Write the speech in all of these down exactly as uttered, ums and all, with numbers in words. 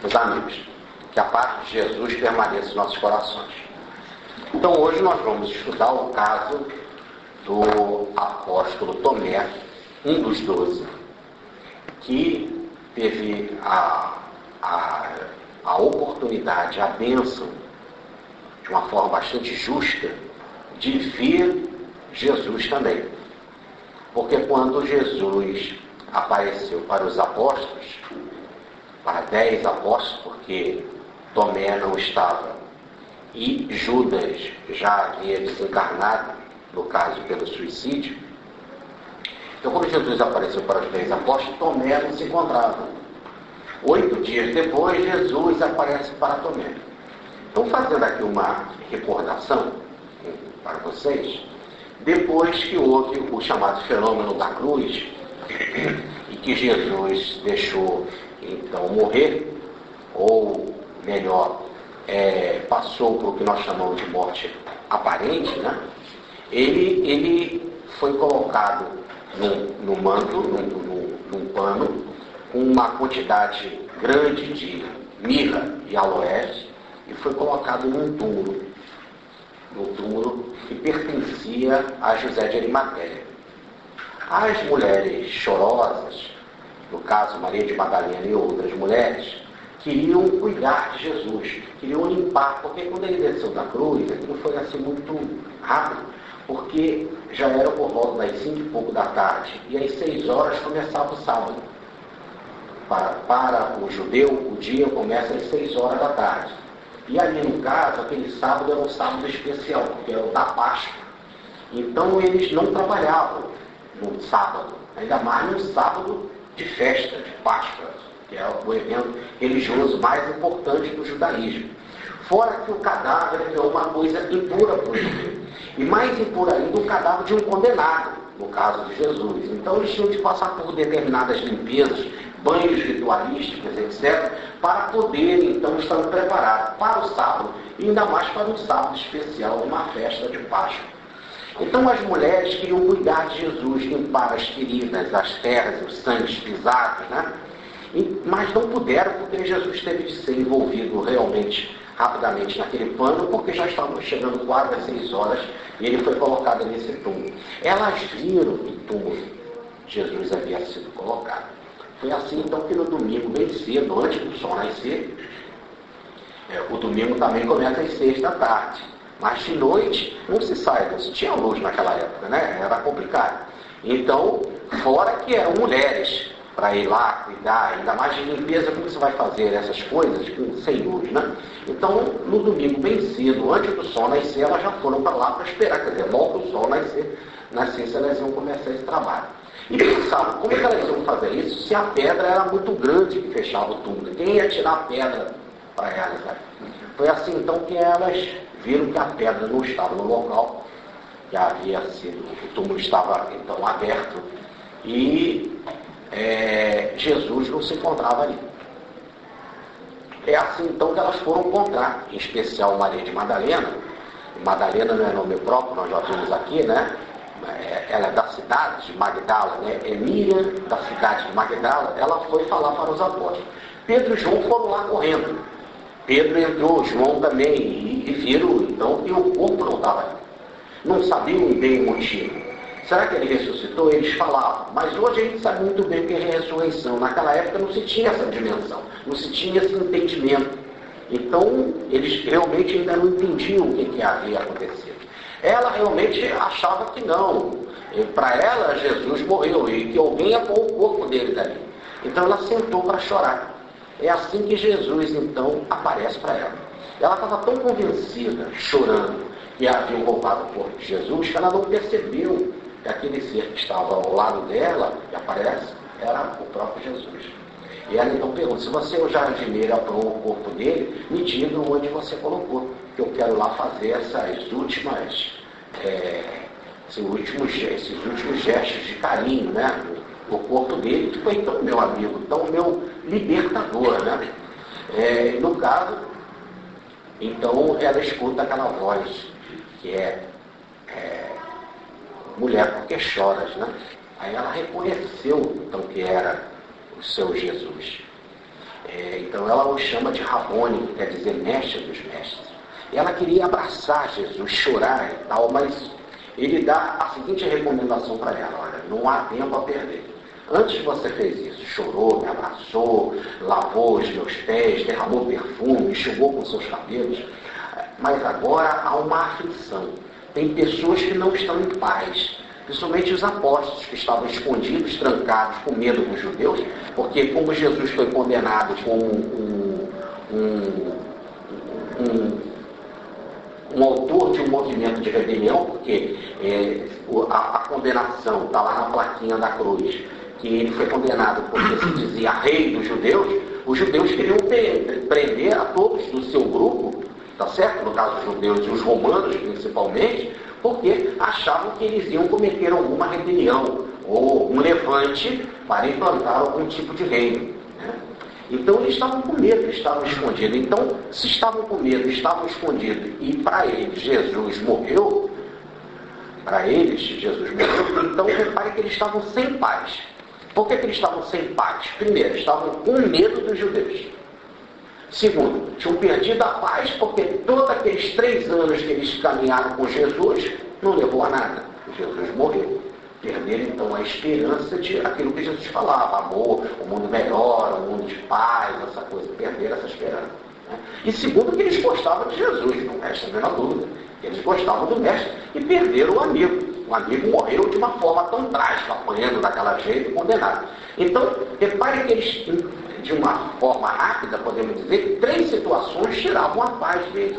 Meus amigos, que a paz de Jesus permaneça em nossos corações. Então hoje nós vamos estudar o caso do apóstolo Tomé, um dos doze, que teve a, a, a oportunidade, a bênção, de uma forma bastante justa, de ver Jesus também. Porque quando Jesus apareceu para os apóstolos, para dez apóstolos, porque Tomé não estava e Judas já havia desencarnado, no caso pelo suicídio. Então quando Jesus apareceu para os dez apóstolos, Tomé não se encontrava. Oito dias depois, Jesus aparece para Tomé. Então, fazendo aqui uma recordação para vocês, depois que houve o chamado fenômeno da cruz, e que Jesus deixou então morrer, ou melhor, é, passou por o que nós chamamos de morte aparente, né? ele, ele foi colocado num, num manto, num, num, num pano, com uma quantidade grande de mirra e aloés, e foi colocado num túmulo, num túmulo que pertencia a José de Arimateia. As mulheres chorosas, no caso Maria de Madalena e outras mulheres, queriam cuidar de Jesus, queriam limpar, porque quando ele desceu da cruz, aquilo foi assim muito rápido, porque já era por volta das cinco e pouco da tarde, e às seis horas começava o sábado. Para, para o judeu, o dia começa às seis horas da tarde. E ali no caso, aquele sábado era um sábado especial, porque era o da Páscoa. Então eles não trabalhavam no sábado, ainda mais no sábado de festa, de Páscoa, que é o evento religioso mais importante do judaísmo. Fora que o cadáver é uma coisa impura para o judeu. E mais impura ainda o cadáver de um condenado, no caso de Jesus. Então eles tinham de passar por determinadas limpezas, banhos ritualísticos, etcétera, para poderem então estar preparados para o sábado, e ainda mais para um sábado especial, uma festa de Páscoa. Então as mulheres queriam cuidar de Jesus, limpar as feridas, as terras, os sangues pisados, né? E, mas não puderam, porque Jesus teve de ser envolvido realmente rapidamente naquele pano, porque já estavam chegando quase às seis horas e ele foi colocado nesse túmulo. Elas viram que o túmulo de Jesus havia sido colocado. Foi assim então que no domingo, bem cedo, antes do sol nascer, é, o domingo também começa às seis da tarde. Mas de noite não se sai, não se tinha luz naquela época, né? Era complicado. Então, fora que eram mulheres para ir lá cuidar, ainda mais de limpeza, como você vai fazer essas coisas com, sem luz, né? Então, no domingo, bem cedo, antes do sol nascer, elas já foram para lá para esperar, quer dizer, logo o sol nascer, nascesse, elas iam começar esse trabalho. E pensavam, como é que elas iam fazer isso se a pedra era muito grande que fechava o túmulo? Quem ia tirar a pedra para elas? Né? Foi assim então que elas viram que a pedra não estava no local, que havia sido, o túmulo estava então aberto, e é, Jesus não se encontrava ali. É assim então que elas foram encontrar, em especial Maria de Madalena. Madalena não é nome próprio, nós já vimos aqui, né? Ela é da cidade de Magdala, né? Emília, da cidade de Magdala, ela foi falar para os apóstolos. Pedro e João foram lá correndo. Pedro entrou, João também, e, e viram então que o corpo não estava ali. Não sabiam bem o motivo. Será que ele ressuscitou? Eles falavam. Mas hoje a gente sabe muito bem o que é ressurreição. Naquela época não se tinha essa dimensão, não se tinha esse entendimento. Então, eles realmente ainda não entendiam o que, que havia acontecido. Ela realmente achava que não. Para ela, Jesus morreu e que alguém ia pôr o corpo dele dali. Então ela sentou para chorar. É assim que Jesus, então, aparece para ela. Ela estava tão convencida, chorando, que haviam roubado o corpo de Jesus, que ela não percebeu que aquele ser que estava ao lado dela, que aparece, era o próprio Jesus. E ela então pergunta, se você é o jardineiro, apurou o corpo dele, me diga onde você colocou, que eu quero lá fazer essas últimas, é, esses, últimos, esses últimos gestos de carinho, né? O corpo dele, que foi tão meu amigo, tão meu libertador, né? É, no caso, então ela escuta aquela voz, que é, é mulher, porque choras, né? Aí ela reconheceu, então, que era o seu Jesus. É, então ela o chama de Rabone, que quer dizer mestre dos mestres. E ela queria abraçar Jesus, chorar e tal, mas ele dá a seguinte recomendação para ela: olha, não há tempo a perder. Antes você fez isso, chorou, me abraçou, lavou os meus pés, derramou perfume, enxugou com seus cabelos, mas agora há uma aflição. Tem pessoas que não estão em paz, principalmente os apóstolos, que estavam escondidos, trancados, com medo dos judeus, porque como Jesus foi condenado como um, um, um, um autor de um movimento de rebelião, porque é, a, a condenação está lá na plaquinha da cruz, que ele foi condenado porque se dizia rei dos judeus. Os judeus queriam prender a todos do seu grupo, tá certo? No caso, os judeus e os romanos, principalmente, porque achavam que eles iam cometer alguma rebelião ou um levante para implantar algum tipo de reino, né? Então eles estavam com medo, eles estavam escondidos. Então, se estavam com medo, estavam escondidos, e para eles Jesus morreu, para eles Jesus morreu, então repare que eles estavam sem paz. Por que, que eles estavam sem paz? Primeiro, estavam com medo dos judeus. Segundo, tinham perdido a paz porque todos aqueles três anos que eles caminharam com Jesus não levou a nada. Jesus morreu. Perderam então a esperança de aquilo que Jesus falava: amor, o mundo melhor, o mundo de paz, essa coisa. Perderam essa esperança, né? E segundo, que eles gostavam de Jesus, não resta a menor dúvida. Eles gostavam do mestre e perderam o amigo. O amigo morreu de uma forma tão trágica, apanhando daquela jeito, condenado. Então, repare que eles, de uma forma rápida, podemos dizer, três situações tiravam a paz deles: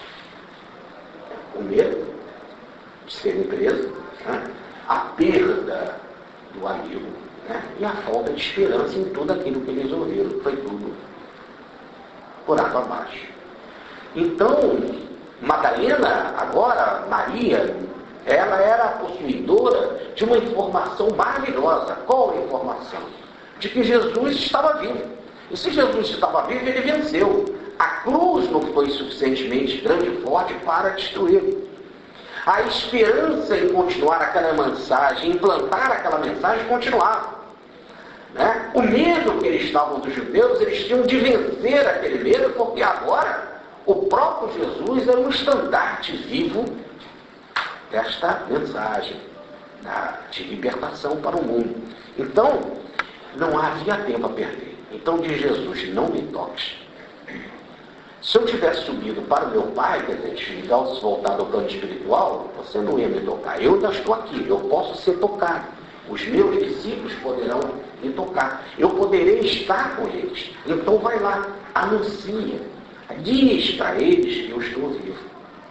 o medo de serem presos, né? A perda do amigo, né? E a falta de esperança em tudo aquilo que eles ouviram. Foi tudo por água abaixo. Então, Madalena, agora Maria, ela era possuidora de uma informação maravilhosa. Qual a informação? De que Jesus estava vivo. E se Jesus estava vivo, ele venceu. A cruz não foi suficientemente grande e forte para destruí-lo. A esperança em continuar aquela mensagem, implantar aquela mensagem, continuava, né? O medo que eles estavam dos judeus, eles tinham de vencer aquele medo, porque agora o próprio Jesus era um estandarte vivo desta mensagem de libertação para o mundo. Então, não havia tempo a perder. Então diz Jesus: não me toques. Se eu tivesse subido para o meu Pai, quer dizer, desligado, voltado ao plano espiritual, você não ia me tocar. Eu ainda estou aqui, eu posso ser tocado. Os meus discípulos poderão me tocar. Eu poderei estar com eles. Então vai lá, anuncia, diz para eles que eu estou vivo.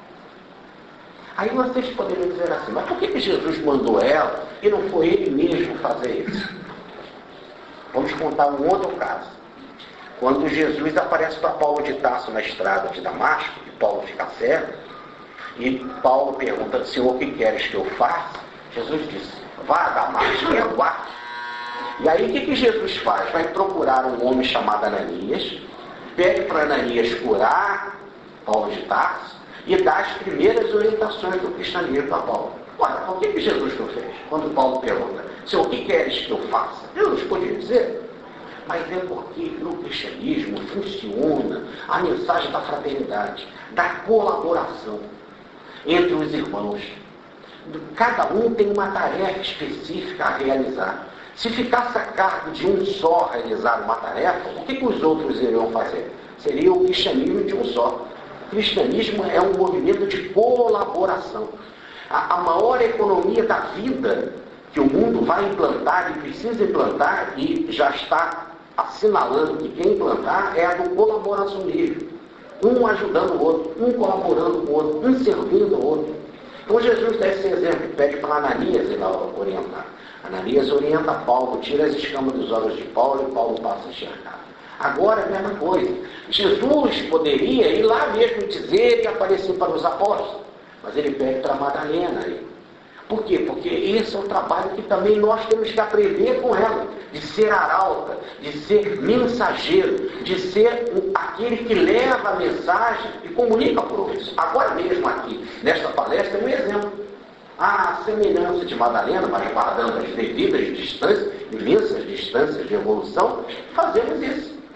Aí vocês poderiam dizer assim: mas por que que Jesus mandou ela e não foi ele mesmo fazer isso? Vamos contar um outro caso. Quando Jesus aparece para Paulo de Tarso na estrada de Damasco, e Paulo fica cego, e Paulo pergunta: Senhor, o que queres que eu faça? Jesus disse: vá a Damasco e aguarde. E aí o que, que Jesus faz? Vai procurar um homem chamado Ananias, pede para Ananias curar Paulo de Tarso e dá as primeiras orientações do cristianismo para Paulo. Olha, por que, que Jesus não fez? Quando Paulo pergunta: Senhor, o que queres que eu faça? Jesus podia dizer: mas é porque no cristianismo funciona a mensagem da fraternidade, da colaboração entre os irmãos. Cada um tem uma tarefa específica a realizar. Se ficasse a cargo de um só realizar uma tarefa, o que, que os outros iriam fazer? Seria o cristianismo de um só. O cristianismo é um movimento de colaboração. A, a maior economia da vida que o mundo vai implantar e precisa implantar, e já está assinalando que quem implantar, é a do colaboracionismo. Um ajudando o outro, um colaborando com o outro, um servindo o outro. Então Jesus dá esse exemplo, pede para Ananias ir lá orientar. Ananias orienta Paulo, tira as escamas dos olhos de Paulo e Paulo passa a enxergar. Agora é a mesma coisa. Jesus poderia ir lá mesmo dizer e aparecer para os apóstolos, mas ele pede para Madalena aí. Por quê? Porque esse é o trabalho que também nós temos que aprender com ela, de ser arauta, de ser mensageiro, de ser aquele que leva a mensagem e comunica por outros. Agora mesmo aqui, nesta palestra, é um exemplo. A semelhança de Madalena, mas guardando as devidas distâncias, imensas distâncias de evolução, fazemos isso.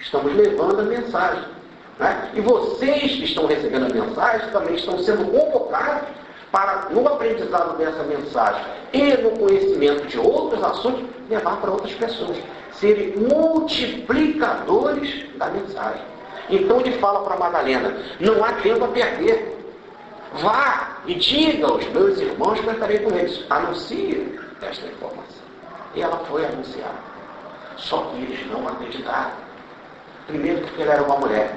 estamos levando a mensagem. Né? E vocês que estão recebendo a mensagem também estão sendo convocados para, no aprendizado dessa mensagem e no conhecimento de outros assuntos, levar para outras pessoas. Serem multiplicadores da mensagem. Então ele fala para Madalena, não há tempo a perder. Vá e diga aos meus irmãos que eu estarei com eles. Anuncie esta informação. E ela foi anunciar. Só que eles não acreditaram. Primeiro porque ela era uma mulher.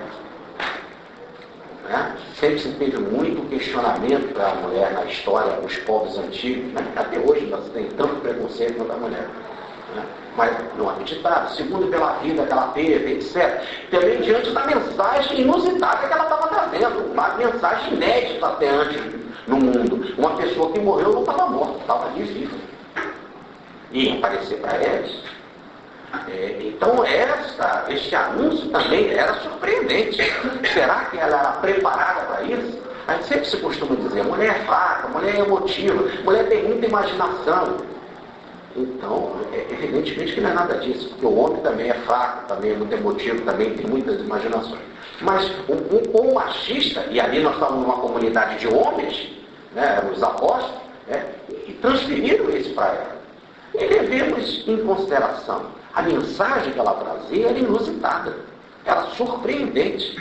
Né? Sempre se teve muito questionamento da mulher na história dos povos antigos. Né? Até hoje ainda se tem tanto preconceito contra a mulher. Né? Mas não acreditaram. Segundo, pela vida que ela teve, etcétera. Também diante da mensagem inusitada que ela estava trazendo. Uma mensagem inédita até antes no mundo. Uma pessoa que morreu não estava morta, estava ali viva. E aparecer para eles. É, então essa, este anúncio também era surpreendente. Será que ela era preparada para isso? A gente sempre se costuma dizer, mulher é fraca, mulher é emotiva, mulher tem muita imaginação. Então, é, evidentemente que não é nada disso, porque o homem também é fraco, também é muito emotivo, também tem muitas imaginações. Mas o, o, o machista, e ali nós estávamos numa comunidade de homens, né, os apóstolos, né, e transferiram isso para ela. E levemos em consideração, a mensagem que ela trazia era inusitada, era surpreendente.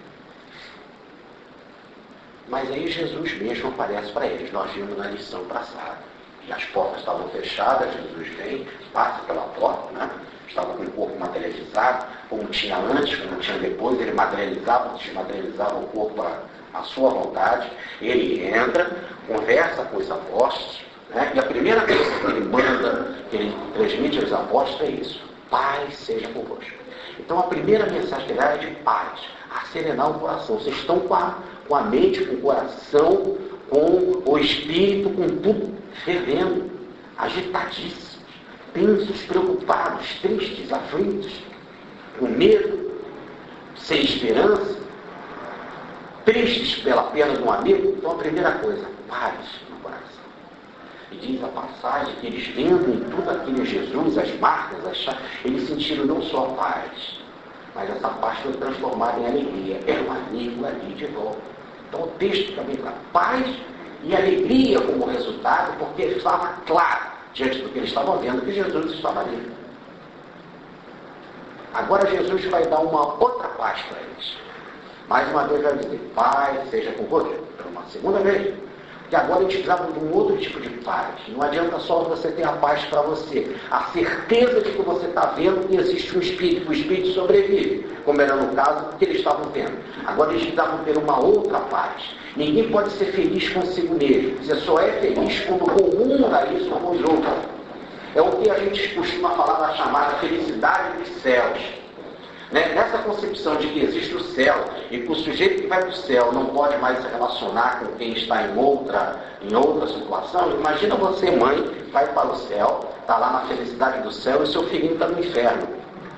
Mas aí Jesus mesmo aparece para eles, nós vimos na lição passada. E as portas estavam fechadas, Jesus vem, passa pela porta, né? Estava com o corpo materializado, como tinha antes, como tinha depois, ele materializava, desmaterializava o corpo à, à sua vontade. Ele entra, conversa com os apóstolos, né? E a primeira coisa que ele manda, que ele transmite aos apóstolos é isso: paz seja convosco. Então a primeira mensagem que ele dá é de paz, a serenar o coração. Vocês estão com a, com a mente, com o coração, com o espírito, com tudo fervendo, agitadíssimos, tensos, preocupados, tristes, aflitos, com medo, sem esperança, tristes pela perda de um amigo. Então a primeira coisa, paz no coração. E diz a passagem que eles, vendo em tudo aquilo em Jesus, as marcas, as chaves, eles sentiram não só a paz, mas essa paz foi transformada em alegria. Era um amigo ali de volta. Então o texto também fala paz e alegria como resultado, porque estava claro, diante do que eles estavam vendo, que Jesus estava ali. Agora Jesus vai dar uma outra paz para eles. Mais uma vez vai dizer, paz seja convosco, para uma segunda vez. Porque agora eles precisavam de um outro tipo de paz. Não adianta só você ter a paz para você. A certeza de que você está vendo que existe um espírito, o espírito sobrevive, como era no caso que eles estavam tendo. Agora eles precisavam ter uma outra paz. Ninguém pode ser feliz consigo mesmo. Você só é feliz quando comunga isso com os outros. É o que a gente costuma falar na chamada felicidade dos céus. Né? Nessa concepção de que existe o céu e que o sujeito que vai para o céu não pode mais se relacionar com quem está em outra, em outra situação, imagina você, mãe, vai para o céu, está lá na felicidade do céu e seu filhinho está no inferno.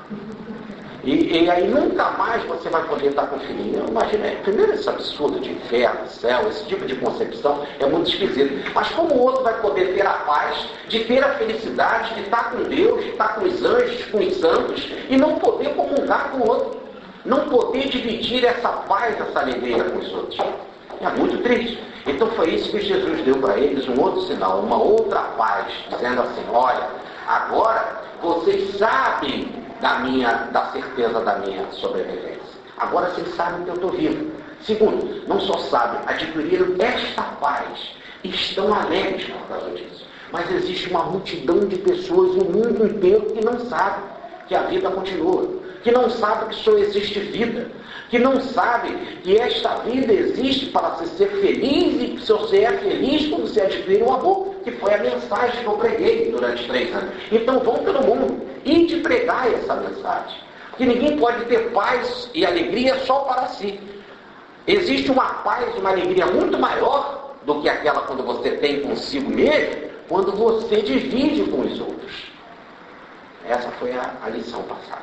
E, e aí nunca mais você vai poder estar com o filhinho. Imagina, primeiro esse absurdo de inferno, céu, esse tipo de concepção é muito esquisito. Mas como o outro vai poder ter a paz, de ter a felicidade, de estar com Deus, de estar com os anjos, com os santos, e não poder comungar com o outro? Não poder dividir essa paz, essa alegria com os outros. É muito triste. Então foi isso que Jesus deu para eles, um outro sinal, uma outra paz, dizendo assim, olha, agora vocês sabem da minha, da certeza da minha sobrevivência. Agora vocês sabem que eu estou vivo. Segundo, não só sabem, adquiriram esta paz e estão alegres por causa disso. Mas existe uma multidão de pessoas no mundo inteiro que não sabe que a vida continua, que não sabe que só existe vida, que não sabe que esta vida existe para se ser feliz e que só se é feliz quando se adquire o amor, que foi a mensagem que eu preguei durante três anos. Então vão pelo mundo e de pregar essa mensagem, porque ninguém pode ter paz e alegria só para si. Existe uma paz e uma alegria muito maior do que aquela quando você tem consigo mesmo, quando você divide com os outros. Essa foi a, a lição passada.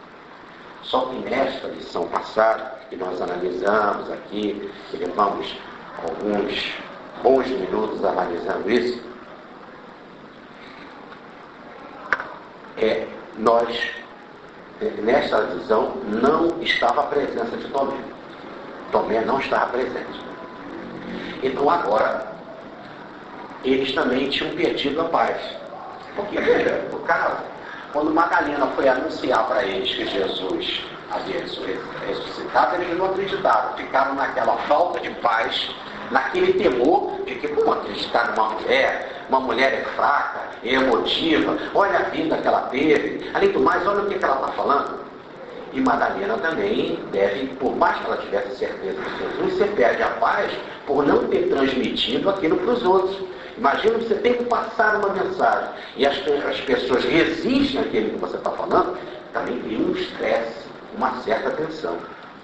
Só que nesta lição passada, que nós analisamos aqui, que levamos alguns bons minutos analisando isso, é, nós nessa visão, não estava a presença de Tomé. Tomé não estava presente. Então agora, eles também tinham perdido a paz. Porque, veja, no caso, quando Madalena foi anunciar para eles que Jesus havia ressuscitado, eles não acreditaram, ficaram naquela falta de paz, naquele temor de que, como acreditar numa mulher, uma mulher é fraca, é emotiva, olha a vida que ela teve, além do mais, olha o que ela está falando. E Madalena também deve, por mais que ela tivesse certeza de Jesus, você perde a paz por não ter transmitido aquilo para os outros. Imagina que você tem que passar uma mensagem e as, as pessoas resistem àquilo que você está falando, também tem um estresse, uma certa tensão.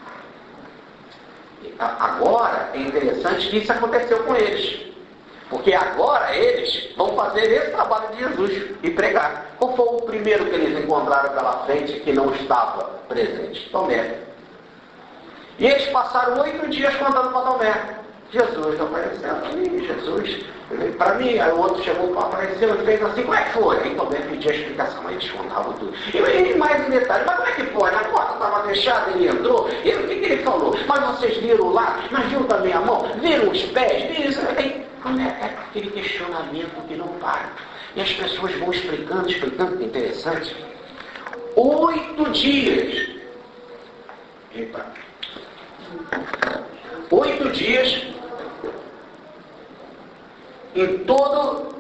Agora é interessante que isso aconteceu com eles, porque agora eles vão fazer esse trabalho de Jesus e pregar. Qual foi o primeiro que eles encontraram pela frente que não estava presente? Tomé. E eles passaram oito dias contando para Tomé. Jesus aparecendo, e Jesus, para mim, aí o outro chegou, apareceu e fez assim, como é que foi? Aí Tomé pediu a explicação, aí eles contavam tudo. E, e mais em detalhe, mas como é que foi? A porta estava fechada, ele entrou, e o que, que ele falou? Mas vocês viram lá, mas viram também a mão, viram os pés, viram isso? Aí, é aquele questionamento que não para. E as pessoas vão explicando, explicando, que é interessante. Oito dias. Epa. Oito dias em todo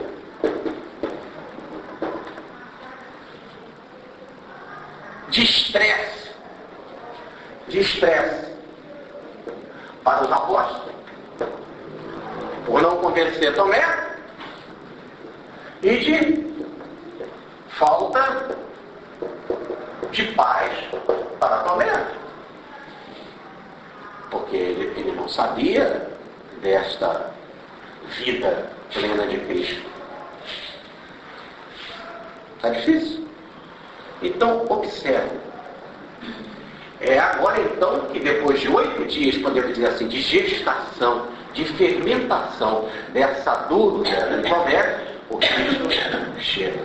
de estresse, de estresse para os apóstolos, por não convencer Tomé, e de falta de paz para Tomé, porque ele, ele não sabia desta vida plena de Cristo. Está difícil? Então, observe. É agora então que depois de oito dias, podemos dizer assim, de gestação, de fermentação dessa dúvida de Tomé, o Cristo chega.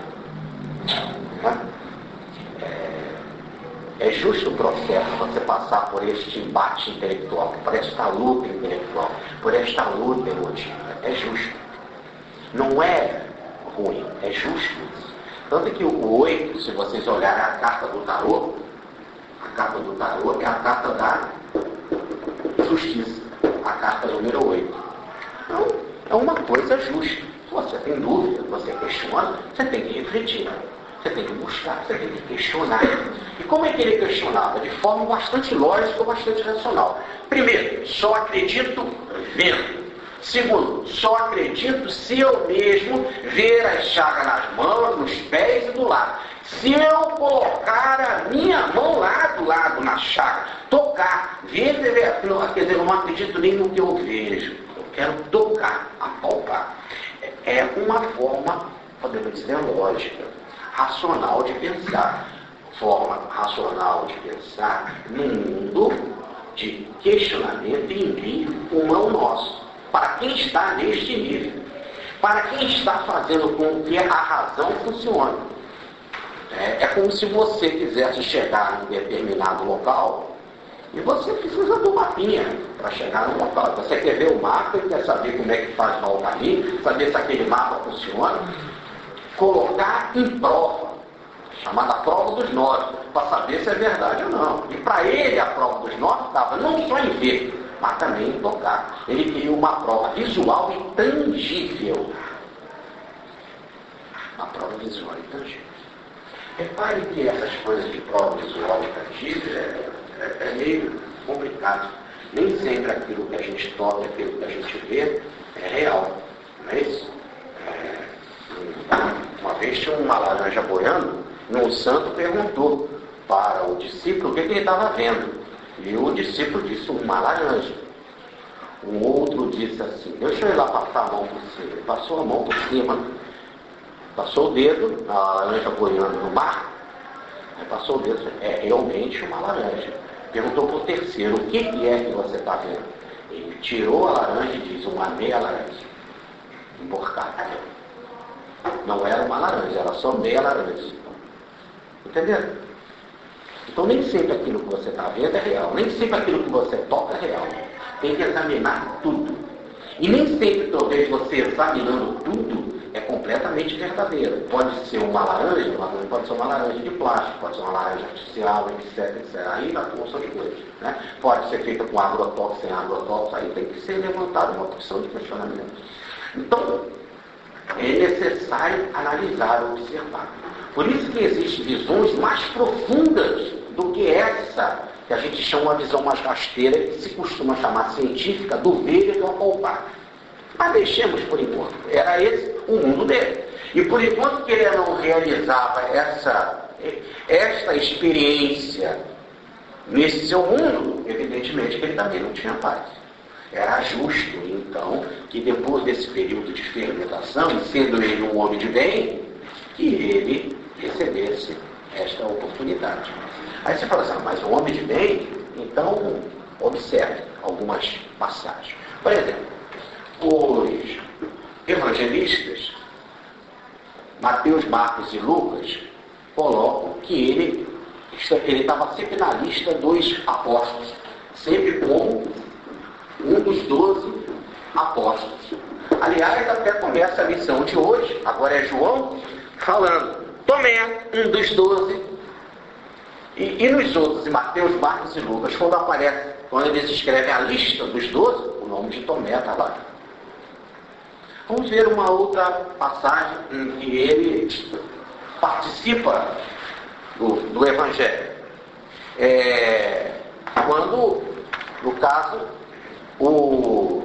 É, é justo o processo você passar por este embate intelectual, por esta luta intelectual, por esta luta emotiva. É justo. Não é ruim, é justo isso. Tanto que o oito, se vocês olharem a carta do tarô, a carta do tarô é a carta da justiça, a carta número oito. Então, é uma coisa justa. Se você tem dúvida, você questiona, você tem que refletir. Você tem que buscar, você tem que questionar. E como é que ele questionava? De forma bastante lógica, bastante racional. Primeiro, só acredito vendo. Segundo, só acredito se eu mesmo ver a chaga nas mãos, nos pés e do lado. Se eu colocar a minha mão lá do lado na chaga, tocar, ver, ver, não, quer dizer, eu não acredito nem no que eu vejo. Eu quero tocar, apalpar. É uma forma, podemos dizer, lógica, racional de pensar. Forma racional de pensar num mundo de questionamento e nível como é o nosso. Para quem está neste nível. Para quem está fazendo com que a razão funcione. É, é como se você quisesse chegar em determinado local e você precisa do mapinha para chegar no local. Você quer ver o mapa e quer saber como é que faz volta ali, saber se aquele mapa funciona. Colocar em prova, chamada prova dos nove, para saber se é verdade ou não. E para ele a prova dos nove estava não só em ver, mas também em tocar. Ele queria uma prova visual e tangível. Uma prova visual e tangível. Repare que essas coisas de prova visual e tangível é, é, é meio complicado. Nem sempre aquilo que a gente toca, aquilo que a gente vê, é real. Não é isso? É, uma vez tinha uma laranja boiando, e um santo perguntou para o discípulo o que, que ele estava vendo. E o discípulo disse, uma laranja. Um outro disse assim, deixa eu ir lá passar a mão por cima. Ele passou a mão por cima, passou o dedo, a laranja boiando no mar, aí passou o dedo, é realmente uma laranja. Perguntou para o terceiro, o que, que é que você está vendo? Ele tirou a laranja e disse, uma meia laranja. Emborcada. Não era uma laranja, era só meia laranja. Entenderam? Então nem sempre aquilo que você está vendo é real, nem sempre aquilo que você toca é real. Tem que examinar tudo. E nem sempre, talvez, você examinando tudo é completamente verdadeiro. Pode ser uma laranja, mas pode ser uma laranja de plástico, pode ser uma laranja artificial, etc, etcétera. Aí vai com de coisas. Né? Pode ser feita com agrotóxico, sem agrotóxico, aí tem que ser levantada uma opção de questionamento. Então, é necessário analisar, observar. Por isso que existem visões mais profundas do que essa, que a gente chama uma visão mais rasteira, que se costuma chamar científica, do ver e do apalpar. Mas deixemos por enquanto. Era esse o mundo dele. E por enquanto que ele não realizava essa, esta experiência nesse seu mundo, evidentemente que ele também não tinha paz. Era justo, então, que depois desse período de fermentação, e sendo ele um homem de bem, que ele recebesse esta oportunidade. Aí você fala assim, ah, mas um homem de bem, então observe algumas passagens. Por exemplo, os evangelistas, Mateus, Marcos e Lucas, colocam que ele ele estava sempre na lista dos apóstolos, sempre como um dos doze apóstolos. Aliás, até começa a lição de hoje, agora é João, falando, Tomé, um dos doze, e, e nos outros, em Mateus, Marcos e Lucas, quando aparece, quando eles escrevem a lista dos doze, o nome de Tomé está lá. Vamos ver uma outra passagem em que ele participa do, do Evangelho. É, quando, no caso, o,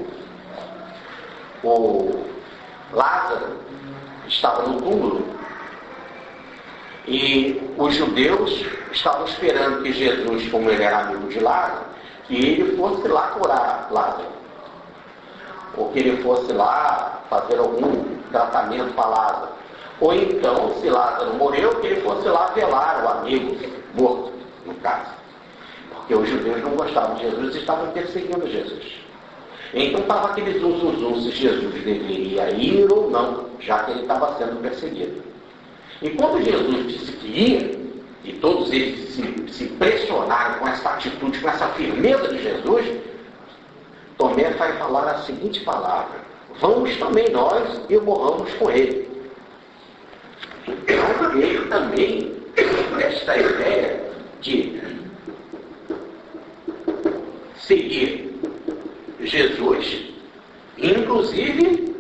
o Lázaro estava no túmulo e os judeus estavam esperando que Jesus, como ele era amigo de Lázaro, que ele fosse lá curar Lázaro, ou que ele fosse lá fazer algum tratamento para Lázaro, ou então, se Lázaro morreu, que ele fosse lá velar o amigo morto, no caso, porque os judeus não gostavam de Jesus e estavam perseguindo Jesus. Então estava aquele zum, zum, zum, se Jesus deveria ir ou não, já que ele estava sendo perseguido. E quando Jesus disse que ia, e todos eles se, se pressionaram com essa atitude, com essa firmeza de Jesus, Tomé vai falar a seguinte palavra, vamos também nós e morramos com ele. Então ele também, esta ideia de seguir Jesus, inclusive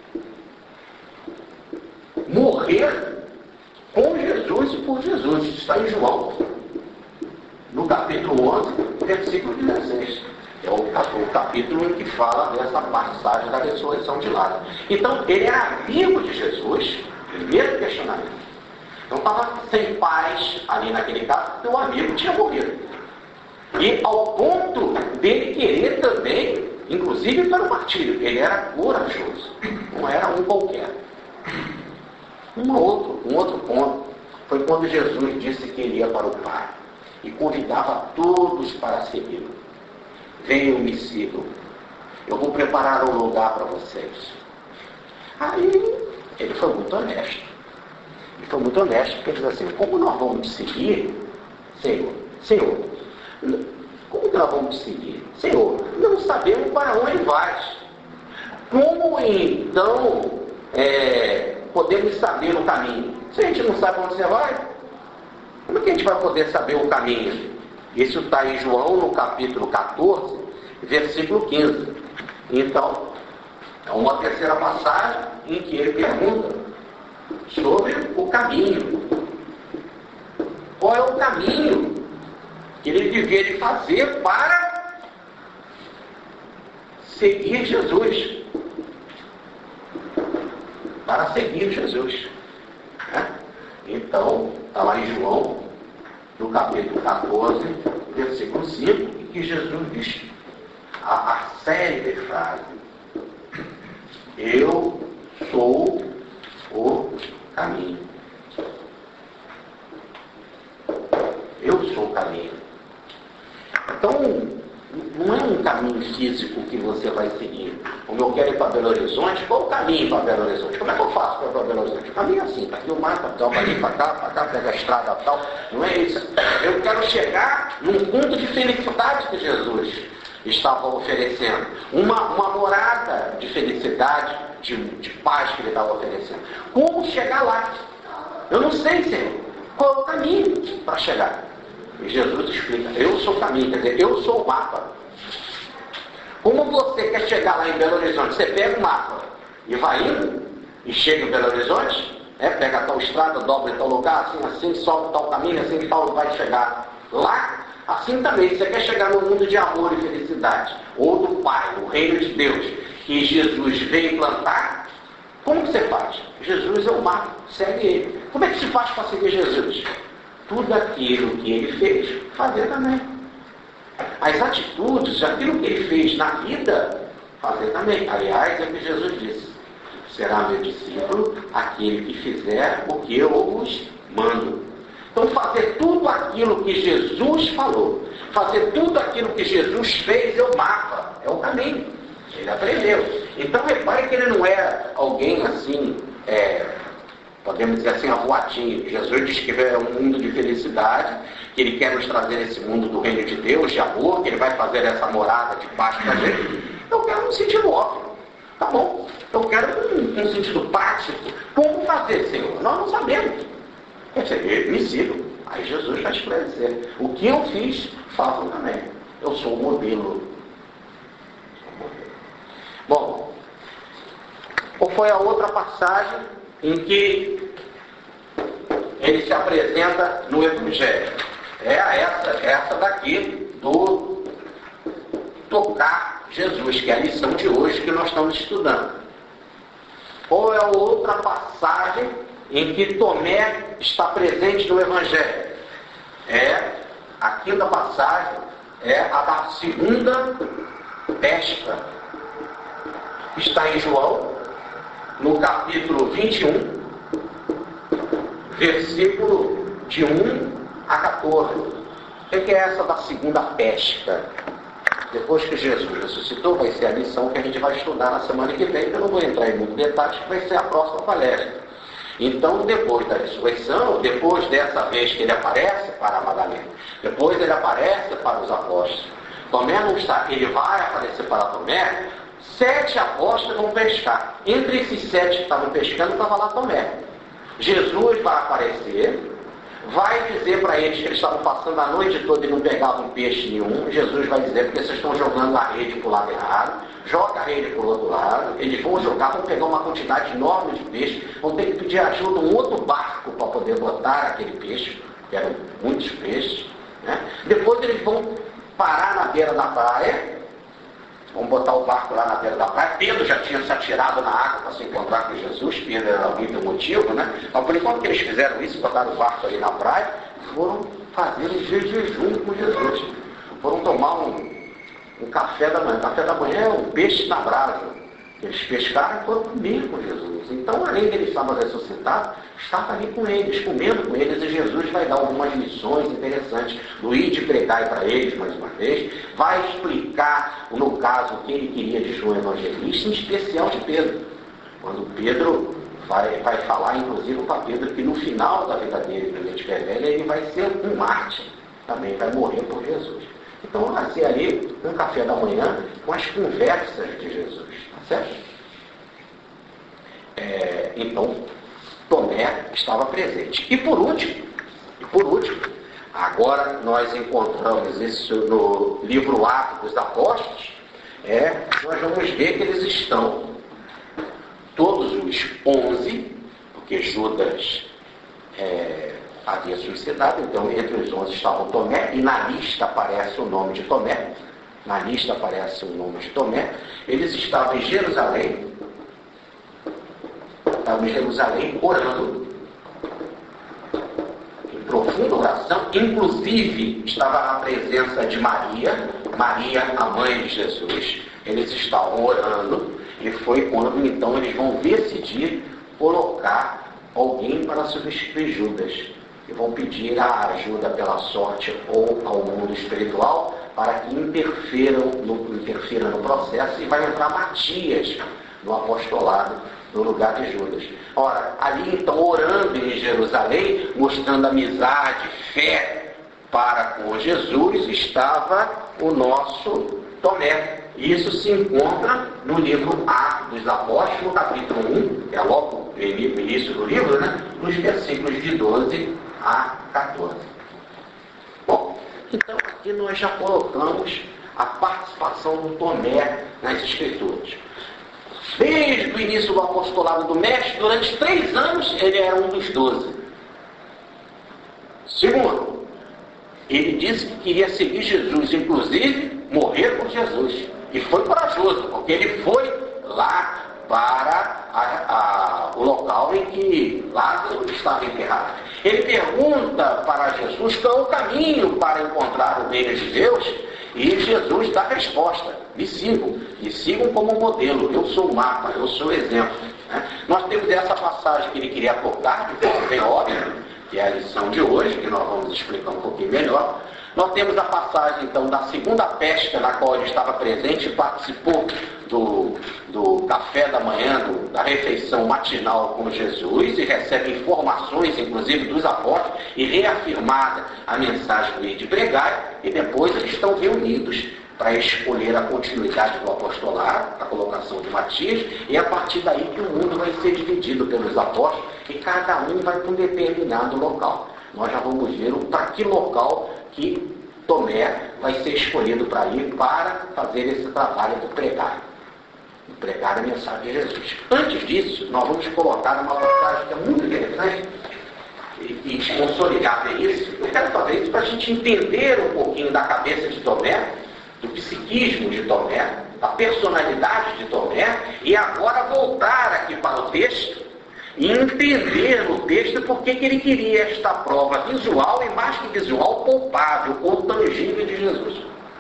morrer com Jesus e por Jesus. Isso está em João, no capítulo onze, versículo dezesseis. É o capítulo em que fala dessa passagem da ressurreição de Lázaro. Então, ele era amigo de Jesus, primeiro questionamento. Não estava sem paz ali naquele caso, porque o amigo tinha morrido. E ao ponto dele querer também, inclusive para o martírio, ele era corajoso, não era um qualquer. Um outro, um outro ponto foi quando Jesus disse que ele ia para o Pai e convidava todos para segui-lo. Venham me sigam, eu vou preparar um lugar para vocês. Aí ele foi muito honesto. Ele foi muito honesto, porque ele disse assim, como nós vamos te seguir, Senhor? Senhor, como que nós vamos te seguir? Senhor, não sabemos para onde vais. Como então é, podemos saber o caminho? Se a gente não sabe onde você vai, como é que a gente vai poder saber o caminho? Isso está em João, no capítulo catorze, versículo quinze. Então, é uma terceira passagem em que ele pergunta sobre o caminho. Qual é o caminho que ele deveria fazer para seguir Jesus? Para seguir Jesus. Né? Então, está lá em João, no capítulo catorze, versículo cinco, que Jesus diz a, a célebre frase: eu sou o caminho. Eu sou o caminho. Então, não é um caminho físico que você vai seguir. Como eu quero ir para Belo Horizonte, qual o caminho para Belo Horizonte? Como é que eu faço para ir para Belo Horizonte? O caminho é assim, está aqui o mapa, então para ir para cá, para cá, pega a estrada tal. Não é isso. Eu quero chegar num ponto de felicidade que Jesus estava oferecendo. Uma, uma morada de felicidade, de, de paz que ele estava oferecendo. Como chegar lá? Eu não sei, Senhor. Qual é o caminho para chegar? E Jesus explica, eu sou o caminho, quer dizer, eu sou o mapa. Como você quer chegar lá em Belo Horizonte? Você pega o mapa e vai indo, e chega em Belo Horizonte, é, pega tal estrada, dobra em tal lugar, assim, assim, sobe tal caminho, assim, tal, vai chegar lá. Assim também, você quer chegar no mundo de amor e felicidade, ou do Pai, o reino de Deus, que Jesus veio implantar, como que você faz? Jesus é o mapa, segue ele. Como é que se faz para seguir Jesus? Tudo aquilo que ele fez, fazer também. As atitudes, aquilo que ele fez na vida, fazer também. Aliás, é o que Jesus disse: será meu discípulo aquele que fizer o que eu vos mando. Então, fazer tudo aquilo que Jesus falou, fazer tudo aquilo que Jesus fez é o mapa, é o caminho. Ele aprendeu. Então, repare que ele não é alguém assim, é, podemos dizer assim, avoadinho. Jesus diz que é um mundo de felicidade, que ele quer nos trazer esse mundo do reino de Deus, de amor, que ele vai fazer essa morada de paz para a gente. Eu quero no sentido óbvio. Tá bom. Eu quero um, um sentido prático. Como fazer, Senhor? Nós não sabemos. Quer dizer, me sigam. Aí Jesus vai esclarecer. O que eu fiz, façam também. Eu sou o modelo. Bom, qual foi a outra passagem em que ele se apresenta no Evangelho? É essa, essa daqui do tocar Jesus, que é a lição de hoje que nós estamos estudando. Qual é a outra passagem em que Tomé está presente no Evangelho? É a quinta passagem, é a da segunda pesca. Está em João, no capítulo vinte e um, versículo de um a quatorze. O que é essa da segunda pesca? Depois que Jesus ressuscitou, vai ser a lição que a gente vai estudar na semana que vem, que eu não vou entrar em muitos detalhes, que vai ser a próxima palestra. Então, depois da ressurreição, depois dessa vez que ele aparece para Madalena, depois ele aparece para os apóstolos, Tomé não está, ele vai aparecer para Tomé, sete apóstolos vão pescar. Entre esses sete que estavam pescando, estava lá Tomé. Jesus vai aparecer, vai dizer para eles que eles estavam passando a noite toda e não pegavam peixe nenhum. Jesus vai dizer, porque vocês estão jogando a rede para o lado errado, joga a rede para o outro lado, eles vão jogar, vão pegar uma quantidade enorme de peixe, vão ter que pedir ajuda a um outro barco para poder botar aquele peixe, que eram muitos peixes, né? Depois eles vão parar na beira da praia, vão botar o barco lá na beira da praia. Pedro já tinha se atirado na água para se encontrar com Jesus, Pedro era alguém do motivo, né? Mas por enquanto que eles fizeram isso, botaram o barco ali na praia, foram fazer um jejum com Jesus. Foram tomar um, um café da manhã. Café da manhã é um peixe na brasa. Eles pescaram e foram comer com Jesus. Então, além de ele estar ressuscitado, estava ali com eles, comendo com eles, e Jesus vai dar algumas lições interessantes do ir de pregar para eles, mais uma vez, vai explicar, no caso, o que ele queria de João Evangelista, em especial de Pedro. Quando Pedro vai, vai falar, inclusive, para Pedro, que no final da vida dele, quando ele estiver velho, ele vai ser um mártir, também vai morrer por Jesus. Então, vai ser ali um café da manhã com as conversas de Jesus. Certo? É, então, Tomé estava presente. E por último, e por último, agora nós encontramos isso no livro Atos dos Apóstolos, é, nós vamos ver que eles estão, todos os onze, porque Judas é, havia suicidado, então entre os onze estavam Tomé, e na lista aparece o nome de Tomé. Na lista aparece o nome de Tomé. Eles estavam em Jerusalém, estavam em Jerusalém orando, em profunda oração. Inclusive estava a presença de Maria, Maria, a mãe de Jesus. Eles estavam orando, e foi quando então eles vão decidir colocar alguém para substituir Judas, e vão pedir a ajuda pela sorte ou ao mundo espiritual para que interfiram no, interfira no processo, e vai entrar Matias no apostolado no lugar de Judas. Ora, ali então, orando em Jerusalém, mostrando amizade, fé para com Jesus, estava o nosso Tomé. Isso se encontra no livro Atos dos Apóstolos, no capítulo um, que é logo no início do livro, né? Nos versículos de doze a quatorze. Bom, então aqui nós já colocamos a participação do Tomé nas Escrituras. Desde o início do apostolado do Mestre, durante três anos, ele era um dos doze. Segundo, ele disse que queria seguir Jesus, inclusive morrer por Jesus. E foi corajoso, porque ele foi lá para a, a, o local em que Lázaro estava enterrado. Ele pergunta para Jesus qual é o caminho para encontrar o reino de Deus, e Jesus dá a resposta: me sigam, me sigam como modelo, eu sou o mapa, eu sou o exemplo. Né? Nós temos essa passagem que ele queria tocar, de forma bem óbvia, que é a lição de hoje, que nós vamos explicar um pouquinho melhor. Nós temos a passagem, então, da segunda pesca, na qual ele estava presente e participou do, do café da manhã, do, da refeição matinal com Jesus, e recebe informações, inclusive, dos apóstolos, e reafirmada a mensagem que ele de pregar, e depois eles estão reunidos para escolher a continuidade do apostolado, a colocação de Matias, e é a partir daí que o mundo vai ser dividido pelos apóstolos, e cada um vai para um determinado local. Nós já vamos ver para que local que Tomé vai ser escolhido para ir para fazer esse trabalho do pregar. De pregar a mensagem de Jesus. Antes disso, nós vamos colocar uma passagem que é muito interessante e, e consolidar bem isso. Eu quero fazer isso para a gente entender um pouquinho da cabeça de Tomé, do psiquismo de Tomé, da personalidade de Tomé, e agora voltar aqui para o texto e entender no texto por que ele queria esta prova visual, e mais que visual, palpável ou tangível de Jesus.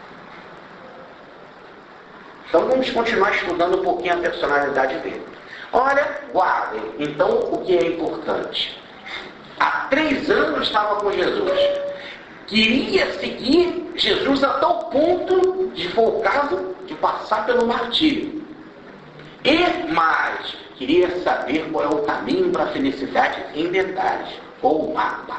Então vamos continuar estudando um pouquinho a personalidade dele. Olha, guardem, então, o que é importante. Há três anos estava com Jesus. Queria seguir Jesus a tal ponto de, foi o caso, de passar pelo martírio. E mais, queria saber qual é o caminho para a felicidade em detalhes, ou o mapa.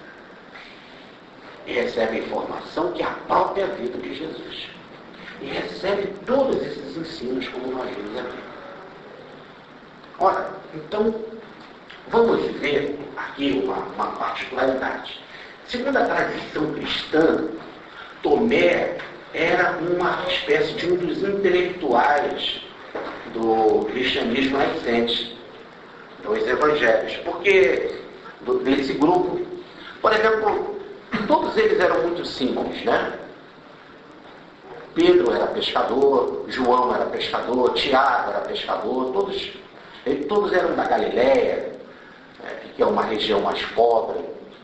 E recebe a informação que é a própria vida de Jesus. E recebe todos esses ensinos, como nós vimos aqui. Ora, então, vamos ver aqui uma, uma particularidade. Segundo a tradição cristã, Tomé era uma espécie de um dos intelectuais do cristianismo recente, dos evangelhos, porque do, desse grupo, por exemplo, todos eles eram muito simples, né? Pedro era pescador, João era pescador, Tiago era pescador, todos, eles, todos eram da Galileia, né, que é uma região mais pobre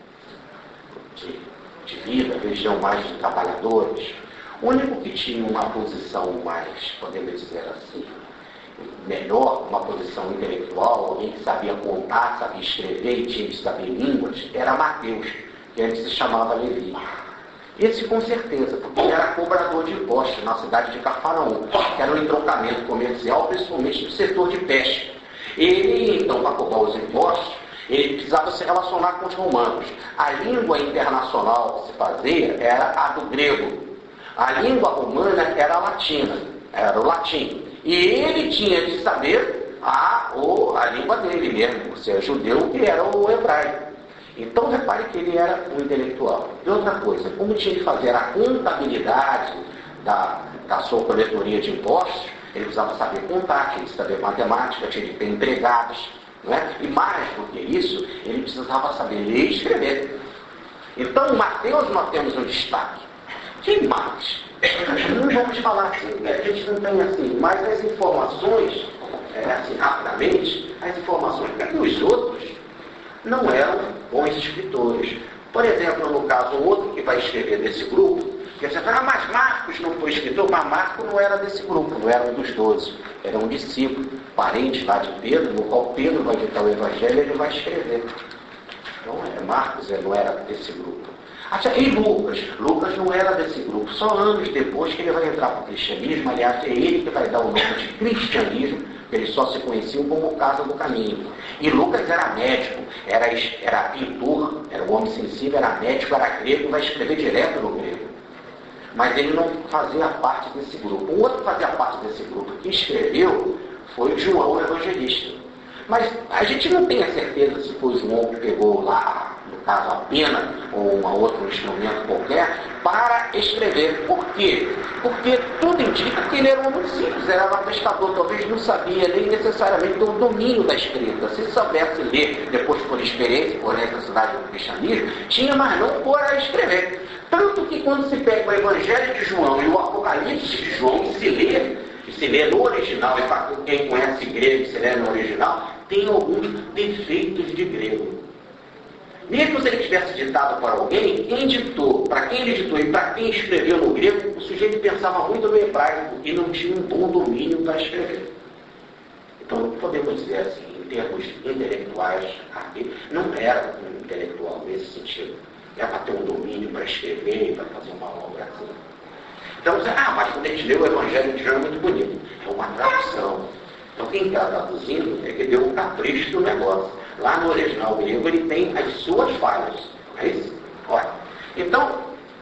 de, de vida, região mais de trabalhadores. O único que tinha uma posição mais, podemos dizer assim, melhor, uma posição intelectual, alguém que sabia contar, sabia escrever e tinha que saber línguas, era Mateus, que antes se chamava Levi. Esse com certeza, porque ele era cobrador de impostos na cidade de Cafarnaum, que era um entroncamento comercial, principalmente no setor de pesca. Ele, então, para cobrar os impostos, ele precisava se relacionar com os romanos. A língua internacional que se fazia era a do grego. A língua romana era a latina, era o latim. E ele tinha de saber a, ou, a língua dele mesmo, por ser judeu, que era o hebraico. Então, repare que ele era um intelectual. E outra coisa, como tinha de fazer a contabilidade da, da sua coletoria de impostos, ele precisava saber contar, tinha de saber matemática, tinha de ter empregados, não é? E mais do que isso, ele precisava saber ler e escrever. Então, Mateus, nós temos um destaque. Quem mais? Não vamos falar assim, a gente não tem assim, mas as informações, é, assim, rapidamente, as informações, porque os outros não eram bons escritores. Por exemplo, no caso, o outro que vai escrever desse grupo, que você fala, ah, mas Marcos não foi escritor, mas Marcos não era desse grupo, não era um dos doze, era um discípulo, parente lá de Pedro, no qual Pedro vai ditar o Evangelho e ele vai escrever. Então, é, Marcos é, não era desse grupo. E Lucas? Lucas não era desse grupo. Só anos depois que ele vai entrar para o cristianismo. Aliás, é ele que vai dar o nome de cristianismo. Eles só se conheciam como Casa do Caminho. E Lucas era médico, era, era pintor, era um homem sensível, era médico, era grego, vai escrever direto no grego. Mas ele não fazia parte desse grupo. O outro que fazia parte desse grupo que escreveu foi João o Evangelista. Mas a gente não tem a certeza se foi João que pegou lá, no caso, a pena ou um outro instrumento qualquer, para escrever. Por quê? Porque tudo indica que ele era um homem simples, era um pescador, talvez não sabia nem necessariamente do domínio da escrita. Se soubesse ler, depois por experiência, por necessidade do cristianismo, tinha, mas não por a escrever. Tanto que quando se pega o Evangelho de João e o Apocalipse de João e se lê, e se lê no original, e para quem conhece grego se lê no original, tem alguns defeitos de grego. Mesmo se ele tivesse ditado para alguém, quem ditou, para quem ele ditou e para quem escreveu no grego, o sujeito pensava muito no hebraico e não tinha um bom domínio para escrever. Então, podemos dizer assim, em termos intelectuais, não era um intelectual nesse sentido. Era para ter um domínio para escrever e para fazer uma obra assim. Então, você, ah, mas quando a gente lê o Evangelho de João é muito bonito. É uma tradução. Então, quem está traduzindo é que deu um capricho do negócio. Lá no original grego ele tem as suas falhas. É isso? Olha. Então,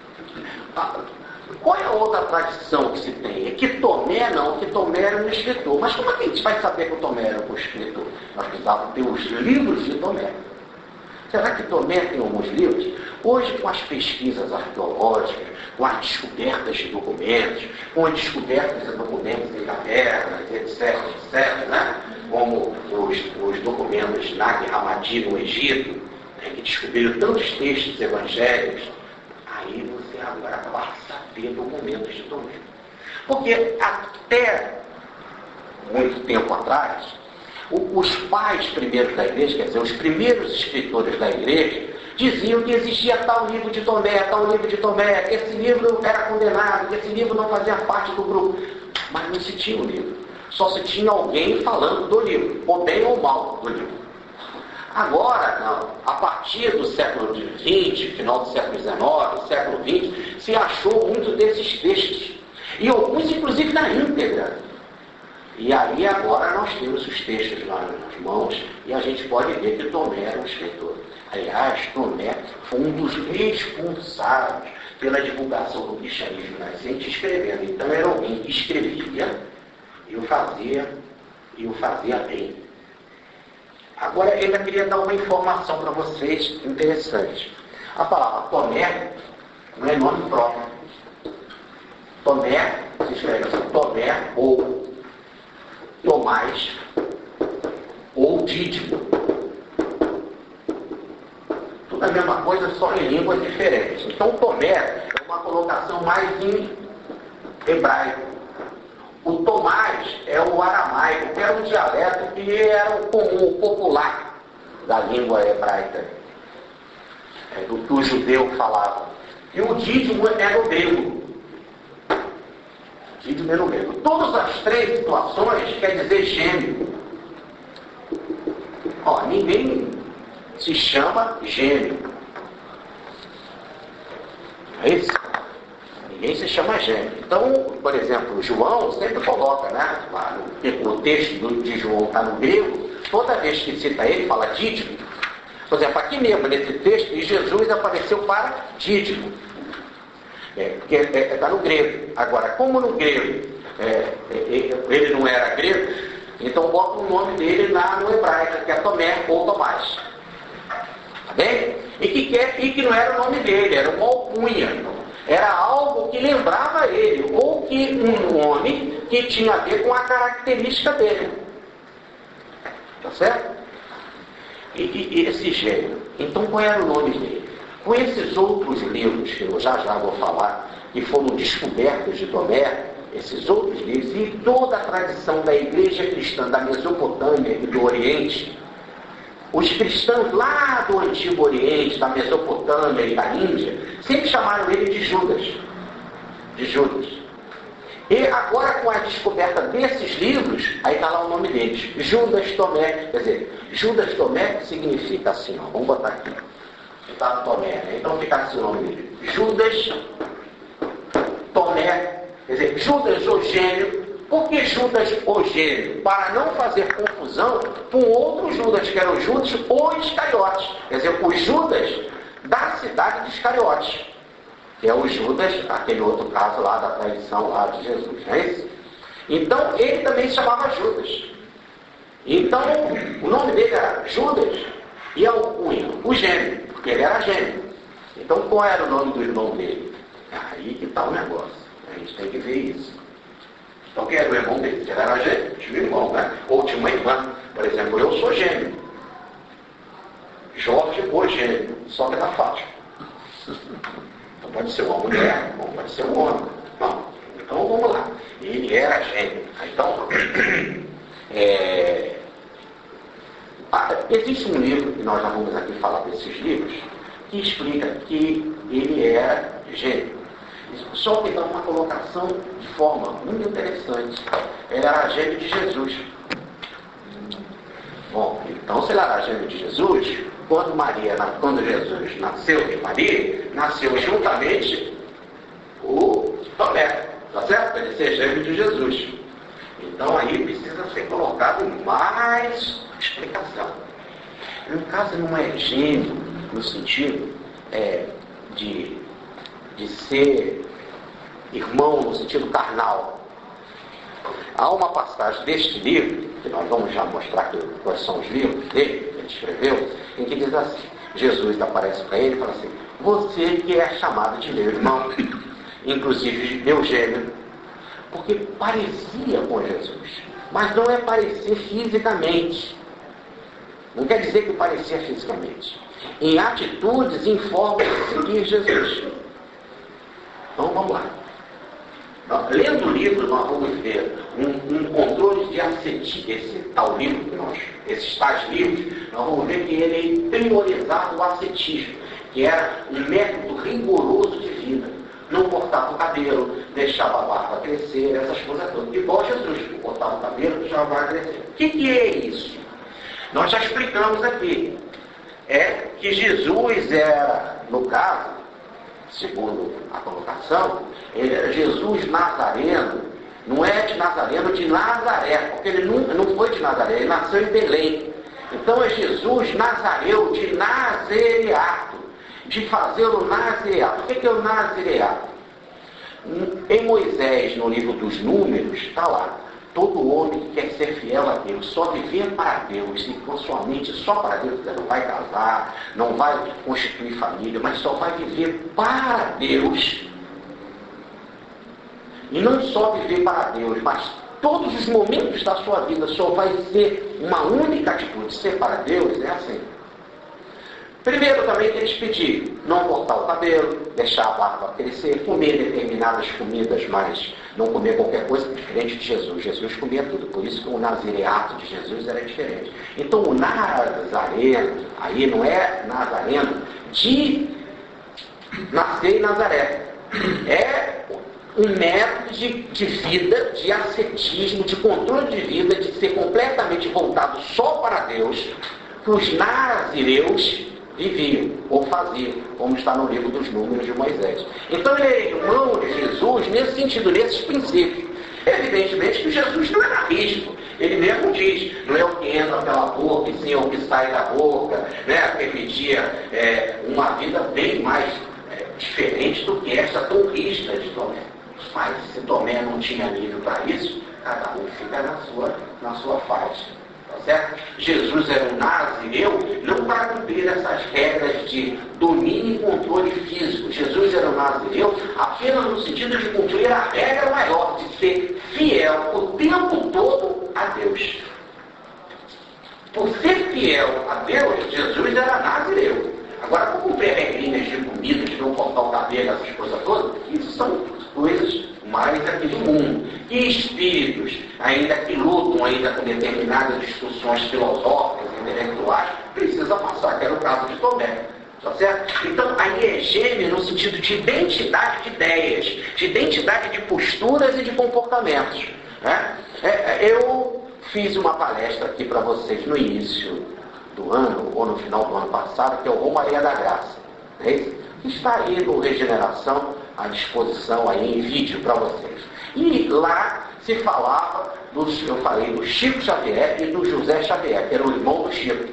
qual é a outra tradição que se tem? É que Tomé não, que Tomé era um escritor. Mas como é que a gente vai saber que o Tomé era um escritor? Nós precisávamos ter os livros de Tomé. Será que Tomé tem alguns livros? Hoje, com as pesquisas arqueológicas, com as descobertas de documentos, com as descobertas de documentos em cavernas, etc, etc, né? Como os, os documentos de Nag Hammadi no Egito, né, que descobriram tantos textos evangélicos, aí você agora vai saber documentos de Tomé. Porque até muito tempo atrás, os pais primeiros da igreja, quer dizer, os primeiros escritores da igreja, diziam que existia tal livro de Tomé, tal livro de Tomé, que esse livro era condenado, que esse livro não fazia parte do grupo. Mas não se tinha o livro. Só se tinha alguém falando do livro, ou bem ou mal do livro. Agora, não, a partir do século vinte, final do século dezenove, século vinte, se achou muito desses textos. E alguns, inclusive, na íntegra. E aí agora nós temos os textos lá nas mãos e a gente pode ver que Tomé era um escritor. Aliás, Tomé foi um dos responsáveis pela divulgação do cristianismo nascente escrevendo. Então era alguém que escrevia e o fazia, e o fazia bem. Agora eu ainda queria dar uma informação para vocês interessante. A palavra Tomé não é nome próprio. Tomé se escreve assim, Tomé ou Tomás ou Dídimo. Tudo a mesma coisa, só em línguas diferentes. Então Tomé é uma colocação mais em hebraico. O Tomás é o aramaico, que era um dialeto que era o comum, o popular da língua hebraica, é, do que o judeu falava. E o Dídimo é no grego. Dídimo é no grego. Todas as três situações quer dizer gêmeo. Ó, ninguém se chama gêmeo. É isso? Ninguém se chama gêmeo. Então, por exemplo, João sempre coloca, né? Lá no, no texto de João está no grego, toda vez que cita ele, fala Dídimo. Por exemplo, aqui mesmo, nesse texto, e Jesus apareceu para Dídimo. É, porque está é, é, no grego. Agora, como no grego é, é, ele não era grego, então bota o nome dele lá no hebraico, que é Tomé ou Tomás. Tá bem? E que, quer, e que não era o nome dele, era uma alcunha. Era algo que lembrava ele, ou que um nome que tinha a ver com a característica dele. Tá certo? E, e, e esse gênero. Então, qual era o nome dele? Com esses outros livros, que eu já já vou falar, que foram descobertos de Tomé, esses outros livros, e toda a tradição da igreja cristã da Mesopotâmia e do Oriente, os cristãos lá do Antigo Oriente, da Mesopotâmia e da Índia, sempre chamaram ele de Judas. De Judas. E agora, com a descoberta desses livros, aí está lá o nome deles, Judas Tomé. Quer dizer, Judas Tomé significa assim, ó, vamos botar aqui, está Tomé, né? Então fica assim o nome dele, Judas Tomé, quer dizer, Judas o gênio. Por que Judas o gênio? Para não fazer confusão com outro Judas, que era o Judas o Iscariotes. Quer dizer, o Judas da cidade de Iscariotes, que é o Judas, aquele outro caso lá da traição lá de Jesus, não é isso? Então, ele também se chamava Judas. Então, o nome dele era Judas e a alcunha, o gêmeo, porque ele era gêmeo. Então, qual era o nome do irmão dele? Aí que está o negócio. A gente tem que ver isso. Então, quem era o irmão dele? Ele era gêmeo, tinha um irmão, né? Ou tinha uma irmã. Por exemplo, eu sou gêmeo. Jorge o gêmeo, só que é da Fátima. Então, pode ser uma mulher, ou pode ser um homem. Não. Então, vamos lá. Ele era gêmeo. Então, é... ah, existe um livro, e nós já vamos aqui falar desses livros, que explica que ele era gêmeo. Só que dá uma colocação de forma muito interessante. Ele era gêmeo de Jesus. Bom, então se ele era gêmeo de Jesus, quando, Maria, quando Jesus nasceu de Maria, nasceu juntamente o Tomé, tá certo? Ele ser gêmeo de Jesus. Então aí precisa ser colocado mais explicação. No caso não é gêmeo no sentido é, de, de ser irmão no sentido carnal. Há uma passagem deste livro, que nós vamos já mostrar quais são os livros dele, que ele escreveu, em que diz assim, Jesus aparece para ele e fala assim, você que é chamado de meu irmão, inclusive meu gêmeo, porque parecia com Jesus, mas não é parecer fisicamente. Não quer dizer que parecia fisicamente. Em atitudes, em forma de seguir Jesus. Então vamos lá. Lendo o livro, nós vamos ver um, um controle de ascetismo. Esse tal livro que nós, esses tais livros, nós vamos ver que ele priorizava o ascetismo, que era um método rigoroso de vida. Não cortava o cabelo, deixava a barba crescer, essas coisas todas. Igual Jesus, que cortava o cabelo, deixava a barba crescer. O que, que é isso? Nós já explicamos aqui. É que Jesus era, no caso, segundo a colocação, ele era Jesus Nazareno, não é de Nazareno, de Nazaré, porque ele não, não foi de Nazaré, ele nasceu em Belém. Então é Jesus Nazareu, de Nazereato, de fazer o Nazereato. O que é o Nazereato? Em Moisés, no livro dos Números, está lá, todo homem que quer ser fiel a Deus, só viver para Deus, e com sua mente só para Deus, não vai casar, não vai constituir família, mas só vai viver para Deus. E não só viver para Deus, mas todos os momentos da sua vida só vai ser uma única atitude, ser para Deus, é assim. Primeiro também tem que pedir, não cortar o cabelo, deixar a barba crescer, comer determinadas comidas, mas não comer qualquer coisa, diferente de Jesus. Jesus comia tudo, por isso que o nazireato de Jesus era diferente. Então o nazareno, aí não é nazareno de nascer em Nazaré, é um método de, de vida, de ascetismo, de controle de vida, de ser completamente voltado só para Deus, que os nazireus viviam ou faziam, como está no livro dos Números de Moisés. Então ele é irmão de Jesus nesse sentido, nesses princípios. Evidentemente que Jesus não era rígido. Ele mesmo diz, não é o que entra pela boca, e sim o que sai da boca, né? Permitia é, uma vida bem mais é, diferente do que esta tão rígida de Tomé. Mas se Tomé não tinha nível para isso, cada um fica na sua, na sua faixa. Certo? Jesus era um nazireu não para cumprir essas regras de domínio e controle físico. Jesus era um nazireu apenas no sentido de cumprir a regra maior, de ser fiel o tempo todo a Deus. Por ser fiel a Deus, Jesus era nazireu. Agora, por cumprir regrinhas de comida, de não cortar o cabelo, essas coisas todas, isso são coisas mais aqui do mundo. E espíritos, ainda que lutam ainda com determinadas discussões filosóficas, intelectuais, precisa passar, que era o caso de Tomé. Tá certo? Então, aí é gêmeo no sentido de identidade de ideias, de identidade de posturas e de comportamentos. Né? É, eu fiz uma palestra aqui para vocês no início do ano, ou no final do ano passado, que é o Romaria da Graça. É isso? Está aí no Regeneração, à disposição aí em vídeo para vocês. E lá se falava, dos, eu falei do Chico Xavier e do José Xavier, que era o irmão do Chico.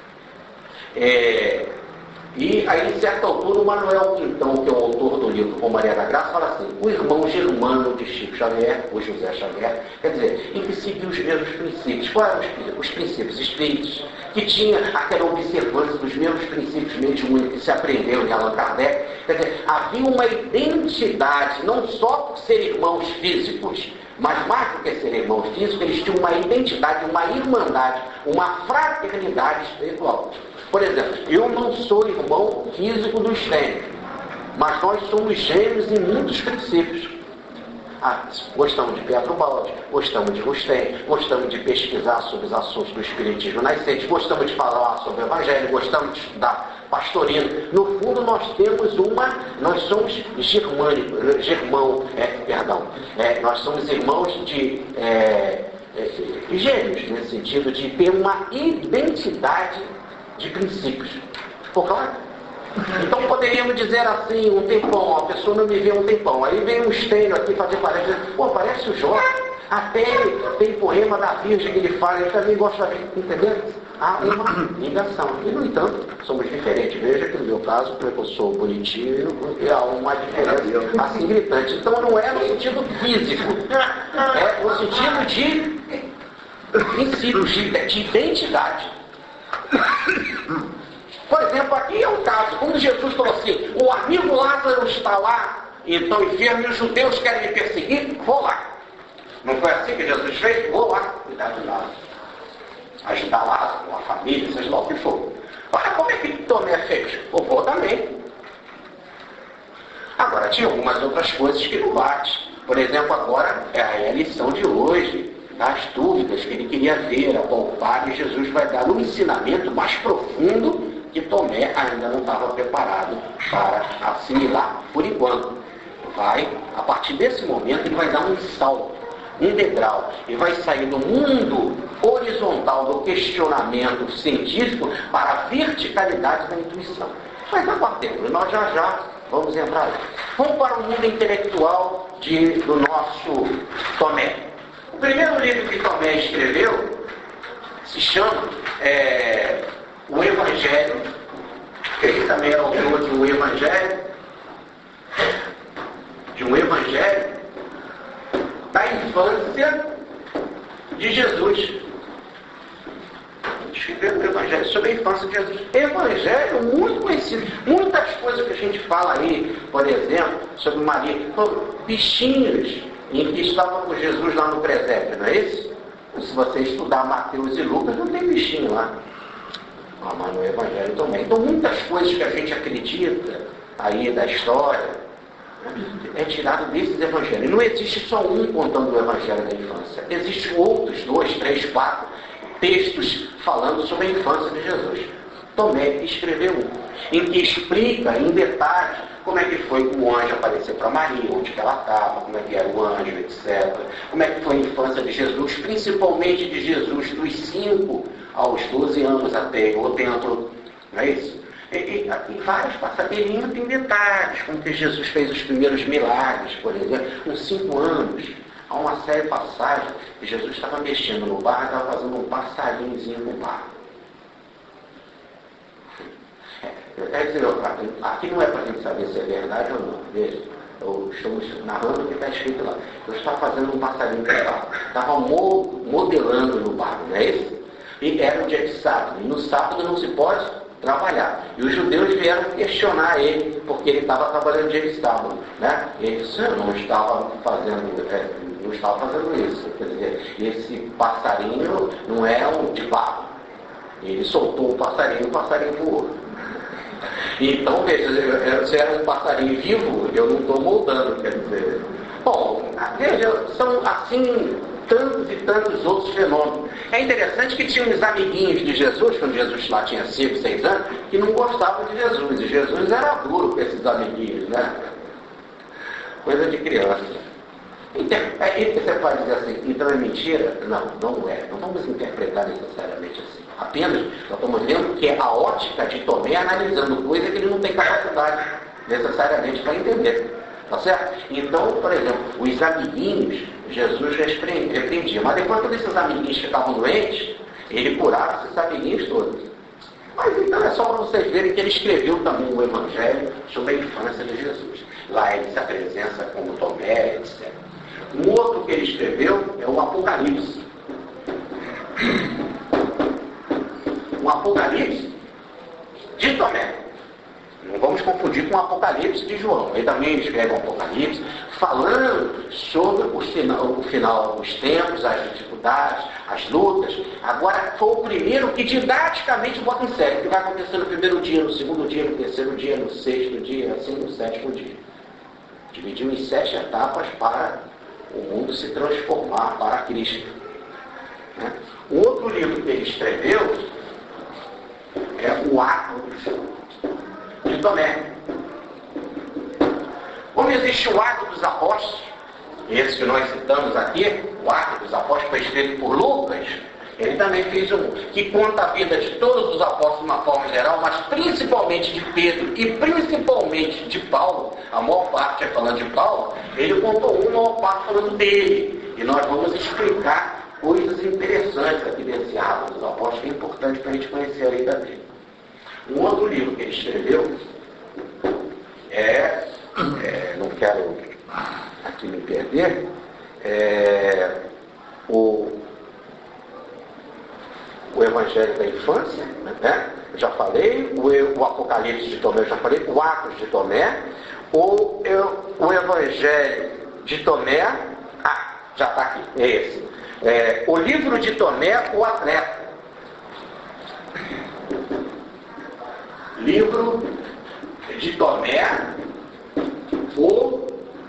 É... E aí, em certa altura, o Manuel Quintão, que é o autor do livro Romaria da Graça, fala assim: o irmão germano de Chico Xavier, o José Xavier, quer dizer, em que seguia os mesmos princípios. Quais eram os, os princípios espíritos? Que tinha aquela observância dos mesmos princípios mediúnicos que se aprenderam em Allan Kardec. Quer dizer, havia uma identidade, não só por ser irmãos físicos, mas mais do que ser irmãos físicos, eles tinham uma identidade, uma irmandade, uma fraternidade espiritual. Por exemplo, eu não sou irmão físico do Stênio, mas nós somos gêmeos em muitos princípios. Ah, gostamos de Pedro Balde, gostamos de Rustem, gostamos de pesquisar sobre os assuntos do espiritismo nascente, gostamos de falar sobre o evangelho, gostamos de estudar pastorino. No fundo, nós temos uma, nós somos germânicos, germão, é, perdão, é, nós somos irmãos de é, é, gêmeos, nesse sentido de ter uma identidade de princípios. Ficou claro? Então poderíamos dizer assim, um tempão, a pessoa não me vê um tempão. Aí vem um Stênio aqui fazer palestra, pô, parece o Jorge. Até tem poema da Virgem que ele fala, ele também gosta de, entendeu? Há uma ligação. E, no entanto, somos diferentes. Veja que no meu caso, porque eu sou bonitinho, e há uma diferença assim gritante. Então não é no sentido físico, é no sentido de princípios, de, de identidade. Por exemplo, aqui é um caso, quando Jesus falou assim: o amigo Lázaro está lá, então enfermo, e os judeus querem me perseguir, vou lá. Não foi assim que Jesus fez? Vou lá cuidar de Lázaro, ajudar Lázaro, a família, seja lá o que for. Olha como é que Tomé fez. Eu vou também. Agora, tinha algumas outras coisas que não bate. Por exemplo, agora é a lição de hoje, as dúvidas que ele queria ver, apalpar, e Jesus vai dar um ensinamento mais profundo que Tomé ainda não estava preparado para assimilar por enquanto. Vai, a partir desse momento, ele vai dar um salto, um degrau, e vai sair do mundo horizontal do questionamento científico para a verticalidade da intuição. Mas aguardemos, nós já já vamos entrar aí. Vamos para o mundo intelectual de, do nosso Tomé. O primeiro livro que Tomé escreveu se chama é, O Evangelho. Ele também é autor de um Evangelho, de um Evangelho da infância de Jesus. Escreveu um Evangelho sobre a infância de Jesus. Evangelho muito conhecido. Muitas coisas que a gente fala aí, por exemplo, sobre Maria, foram bichinhos em que estavam com Jesus lá no presépio, não é isso? Se você estudar Mateus e Lucas, não tem bichinho lá. Ah, mas no Evangelho também. Então, muitas coisas que a gente acredita aí da história é tirado desses evangelhos. Não existe só um contando o Evangelho da infância. Existem outros, dois, três, quatro textos falando sobre a infância de Jesus. Tomé escreveu um, em que explica em detalhes como é que foi que o anjo apareceu para Maria, onde que ela estava, como é que era o anjo, etcétera. Como é que foi a infância de Jesus, principalmente de Jesus dos cinco aos doze anos até o templo, não é isso? E, e, e várias passagens, muito em detalhes, como que Jesus fez os primeiros milagres, por exemplo, com cinco anos. Há uma série de passagens que Jesus estava mexendo no barco, estava fazendo um passarinhozinho no barco. Quer dizer, aqui não é para a gente saber se é verdade ou não. Veja, eu estamos narrando o que está escrito lá. Eu estava fazendo um passarinho no barco. Estava modelando no barco, não é isso? E era um dia de sábado. E no sábado não se pode trabalhar. E os judeus vieram questionar ele, porque ele estava trabalhando dia de sábado. Né? Ele disse: eu não estava fazendo, é, não estava fazendo isso. Quer dizer, esse passarinho não é um de barro. Ele soltou o passarinho, o passarinho voou. Então, veja, se era um passarinho vivo, eu não estou moldando, quer dizer, Bom, veja, são assim tantos e tantos outros fenômenos. É interessante que tinha uns amiguinhos de Jesus, quando Jesus lá tinha cinco, seis anos, que não gostavam de Jesus. E Jesus era duro com esses amiguinhos, né? Coisa de criança. Então, aí você pode dizer assim, então é mentira? Não, não é. Não vamos interpretar necessariamente assim. Apenas nós estamos vendo que é a ótica de Tomé analisando coisa que ele não tem capacidade necessariamente para entender. Tá certo? Então, por exemplo, os amiguinhos, Jesus repreendia. Mas depois, quando esses amiguinhos ficavam doentes, ele curava esses amiguinhos todos. Mas então é só para vocês verem que ele escreveu também o Evangelho sobre a infância de Jesus. Lá ele se apresenta como Tomé, etcétera. Um outro que ele escreveu é o Apocalipse. O Apocalipse de Tomé. Não vamos confundir com o Apocalipse de João. Ele também escreve o Apocalipse, falando sobre o final, o final dos tempos, as dificuldades, as lutas. Agora, foi o primeiro que didaticamente bota em série o que vai acontecer no primeiro dia, no segundo dia, no terceiro dia, no sexto dia, assim, no sétimo dia. Dividiu em sete etapas para o mundo se transformar para Cristo. Né? O outro livro que ele escreveu é o Atos de Tomé. Como existe o Atos dos Apóstolos, esse que nós citamos aqui, o Atos dos Apóstolos foi escrito por Lucas, ele também fez um, que conta a vida de todos os apóstolos de uma forma geral, mas principalmente de Pedro e principalmente de Paulo, a maior parte é falando de Paulo, ele contou uma, a maior parte falando dele. E nós vamos explicar coisas interessantes aqui desse Atos dos Apóstolos, que é importante para a gente conhecer a vida dele. Um outro livro que ele escreveu é, é não quero aqui me perder, é o, o Evangelho da Infância, né? Eu já falei, o, o Apocalipse de Tomé, eu já falei, o Atos de Tomé, o, eu, o Evangelho de Tomé, ah, já está aqui, é esse. É, o livro de Tomé, o Atleta. Livro de Tomé, o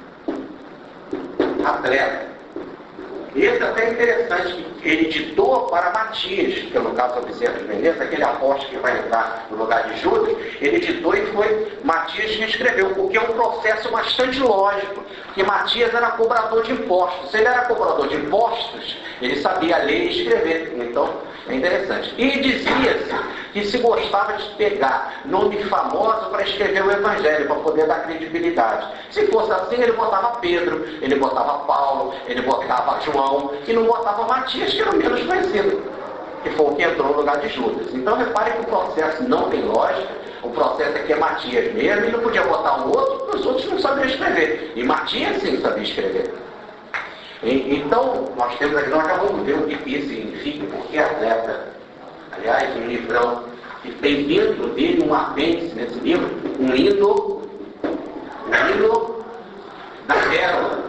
Atleta. Esse é até interessante, que ele ditou para Matias, que é no caso do Bezerra de Menezes, aquele apóstolo que vai entrar no lugar de Judas, ele ditou e foi Matias que escreveu, porque é um processo bastante lógico, porque Matias era cobrador de impostos. Se ele era cobrador de impostos, ele sabia ler e escrever. Então, é interessante. E dizia-se que se gostava de pegar nome famoso para escrever o Evangelho, para poder dar credibilidade. Se fosse assim, ele botava Pedro, ele botava Paulo, ele botava João, e não botava Matias, que era o menos conhecido, que foi o que entrou no lugar de Judas. Então, repare que o processo não tem lógica, o processo é que é Matias mesmo, e não podia botar um outro, porque os outros não sabiam escrever. E Matias, sim, sabia escrever. E, então, nós temos aqui, nós já vamos ver o que isso significa, porque atleta. Aliás, um livrão que tem dentro dele um apêndice nesse livro, um hino, um hino da pérola.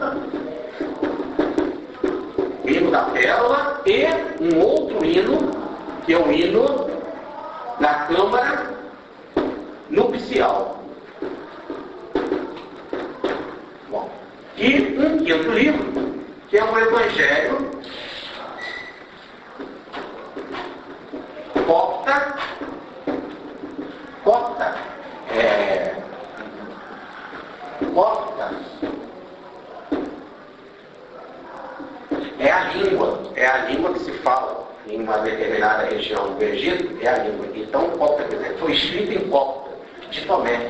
O hino da pérola e um outro hino, que é o hino da câmara nupcial. Bom, e um quinto livro, que é o Evangelho copta, copta, é, copta, é a língua, é a língua que se fala em uma determinada região do Egito, é a língua. Então, copta, quer dizer, foi escrito em copta, de Tomé,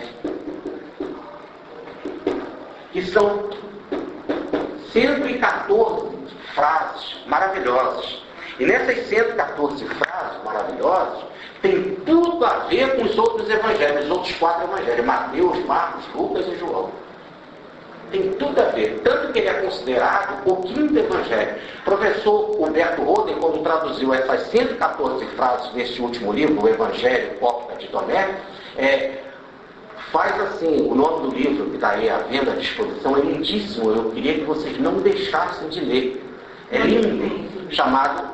que são cento e quatorze frases maravilhosas. E nessas cento e quatorze frases maravilhosas, tem tudo a ver com os outros evangelhos, os outros quatro evangelhos, Mateus, Marcos, Lucas e João. Tem tudo a ver, tanto que ele é considerado o quinto evangelho. O professor Humberto Roden, quando traduziu essas cento e quatorze frases nesse último livro, o Evangelho Copta de Tomé, é, faz assim, o nome do livro que está aí à venda à disposição é lindíssimo, eu queria que vocês não deixassem de ler. É lindo, chamado Um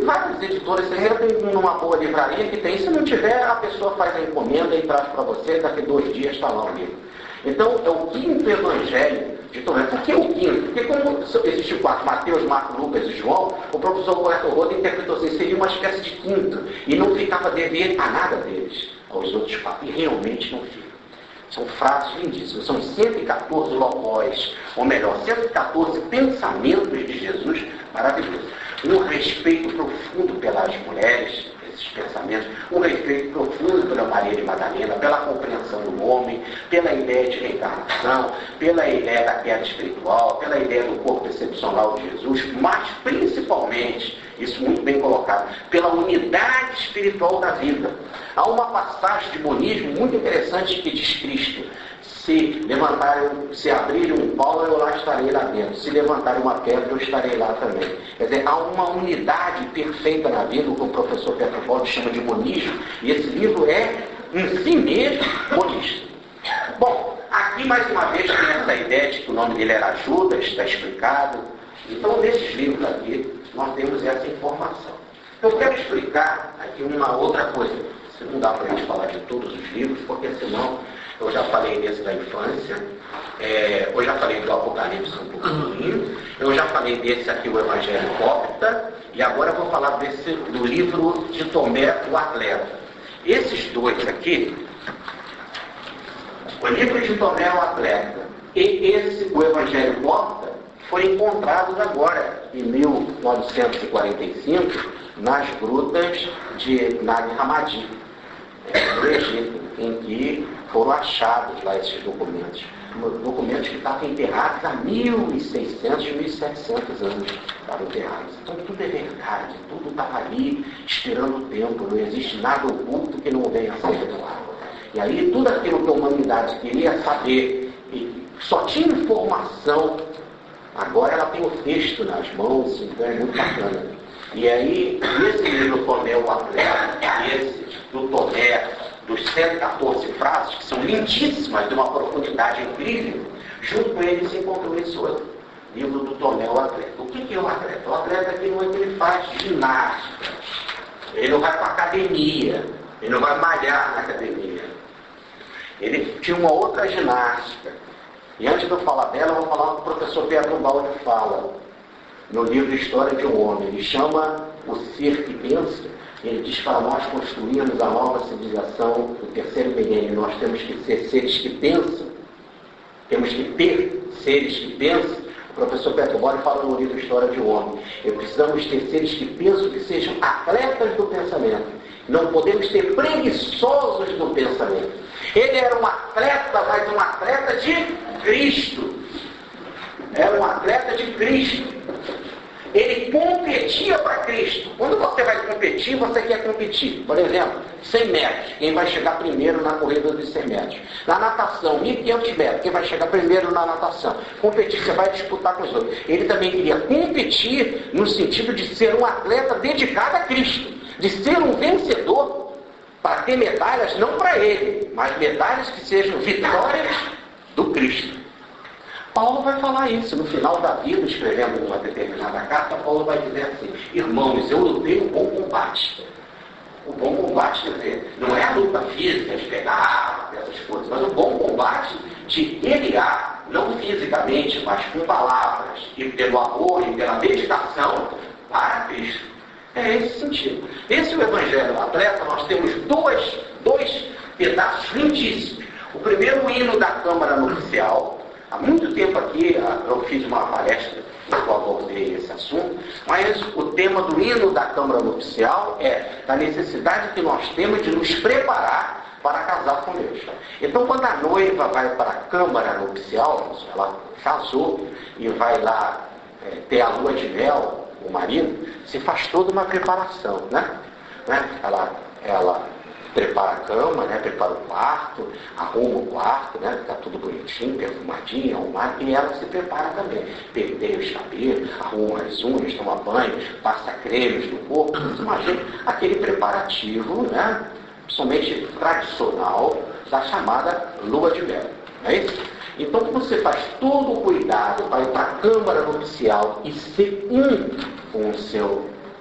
várias editoras, você entra numa boa livraria que tem, se não tiver, a pessoa faz a encomenda e traz para você, daqui a dois dias está lá o livro. Então, é o quinto evangelho de Tomé. Por que o quinto? Porque como existe o quatro, Mateus, Marcos, Lucas e João, o professor Roberto Roda interpretou assim, seria uma espécie de quinto, e não ficava dever a nada deles, aos outros quatro, e realmente não fica. São frases lindíssimas, são cento e quatorze logóis, ou melhor, cento e quatorze pensamentos de Jesus maravilhosos. Um respeito profundo pelas mulheres, esses pensamentos, um respeito profundo pela Maria de Madalena, pela compreensão do homem, pela ideia de reencarnação, pela ideia da queda espiritual, pela ideia do corpo excepcional de Jesus, mas principalmente, isso muito bem colocado, pela unidade espiritual da vida. Há uma passagem de monismo muito interessante que diz Cristo: se levantarem, se abrirem um Paulo, eu lá estarei lá dentro. Se levantarem uma pedra, eu estarei lá também. Quer dizer, há uma unidade perfeita na vida, o que o professor Pedro Paulo chama de monismo, e esse livro é, em si mesmo, monista. Bom, aqui mais uma vez tem essa ideia de que o nome dele era Judas, está explicado. Então, nesses livros aqui, nós temos essa informação. Eu quero explicar aqui uma outra coisa. Não dá para a gente falar de todos os livros, porque senão eu já falei desse da infância, é, eu já falei do Apocalipse um pouquinho, eu já falei desse aqui, o Evangelho Cópita, e agora eu vou falar desse, do livro de Tomé, o Atleta. Esses dois aqui, o livro de Tomé, o Atleta, e esse, o Evangelho Cópita, foram encontrados agora, em mil novecentos e quarenta e cinco, nas grutas de Nag Hammadi, no Egito, em que foram achados lá esses documentos. Documentos que estavam enterrados há mil e seiscentos, mil e setecentos anos estavam enterrados. Então tudo é verdade, tudo estava ali esperando o tempo, não existe nada oculto que não venha a ser revelado. E aí tudo aquilo que a humanidade queria saber, e só tinha informação, agora ela tem o texto nas mãos, então é muito bacana. E aí, esse livro Tomé, o Atleta, esse do Tomé, dos cento e quatorze frases, que são lindíssimas, de uma profundidade incrível, junto com ele se encontrou esse outro, livro do Tomé, o Atleta. O que é o atleta? O atleta aqui não é que ele faz ginástica, ele não vai para a academia, ele não vai malhar na academia. Ele tinha uma outra ginástica. E antes de eu falar dela, eu vou falar o que o professor Pedro Baldi fala no livro História de um Homem. Ele chama o ser que pensa, ele diz para nós construirmos a nova civilização do terceiro milênio, nós temos que ser seres que pensam, temos que ter seres que pensam. O professor Pedro Baldi fala no livro História de um Homem, e precisamos ter seres que pensam, que sejam atletas do pensamento. Não podemos ser preguiçosos do pensamento. Ele era um atleta, mas um atleta de Cristo. Era um atleta de Cristo. Ele competia para Cristo. Quando você vai competir, você quer competir. Por exemplo, cem metros. Quem vai chegar primeiro na corrida dos cem metros? Na natação, mil e quinhentos metros. Quem vai chegar primeiro na natação? Competir, você vai disputar com os outros. Ele também queria competir no sentido de ser um atleta dedicado a Cristo. De ser um vencedor. Para ter medalhas, não para ele, mas medalhas que sejam vitórias do Cristo. Paulo vai falar isso no final da vida, escrevendo uma determinada carta. Paulo vai dizer assim: irmãos, eu lutei um bom combate. O bom combate, quer dizer, não é a luta física de pegar essas coisas, mas o bom combate de guerrear, não fisicamente, mas com palavras, e pelo amor e pela dedicação para Cristo. É esse sentido. Esse é o Evangelho Atleta. Nós temos dois, dois pedaços lindíssimos. O primeiro, o hino da Câmara Nupcial. Há muito tempo aqui eu fiz uma palestra no qual abordei esse assunto, mas o tema do hino da Câmara Nupcial é da necessidade que nós temos de nos preparar para casar com Deus. Então, quando a noiva vai para a Câmara Nupcial, ela casou e vai lá é, ter a lua de mel, o marido, se faz toda uma preparação, né? né? Ela, ela prepara a cama, né? Prepara o quarto, arruma o quarto, né? Fica tudo bonitinho, perfumadinho, arrumado, e ela se prepara também. Penteia os cabelos, arruma as unhas, toma banho, passa cremes no corpo. Imagina aquele preparativo, né? Principalmente tradicional, da chamada lua de mel. Não é isso? Então, você faz todo o cuidado para ir para a Câmara Nupcial e ser um com o seu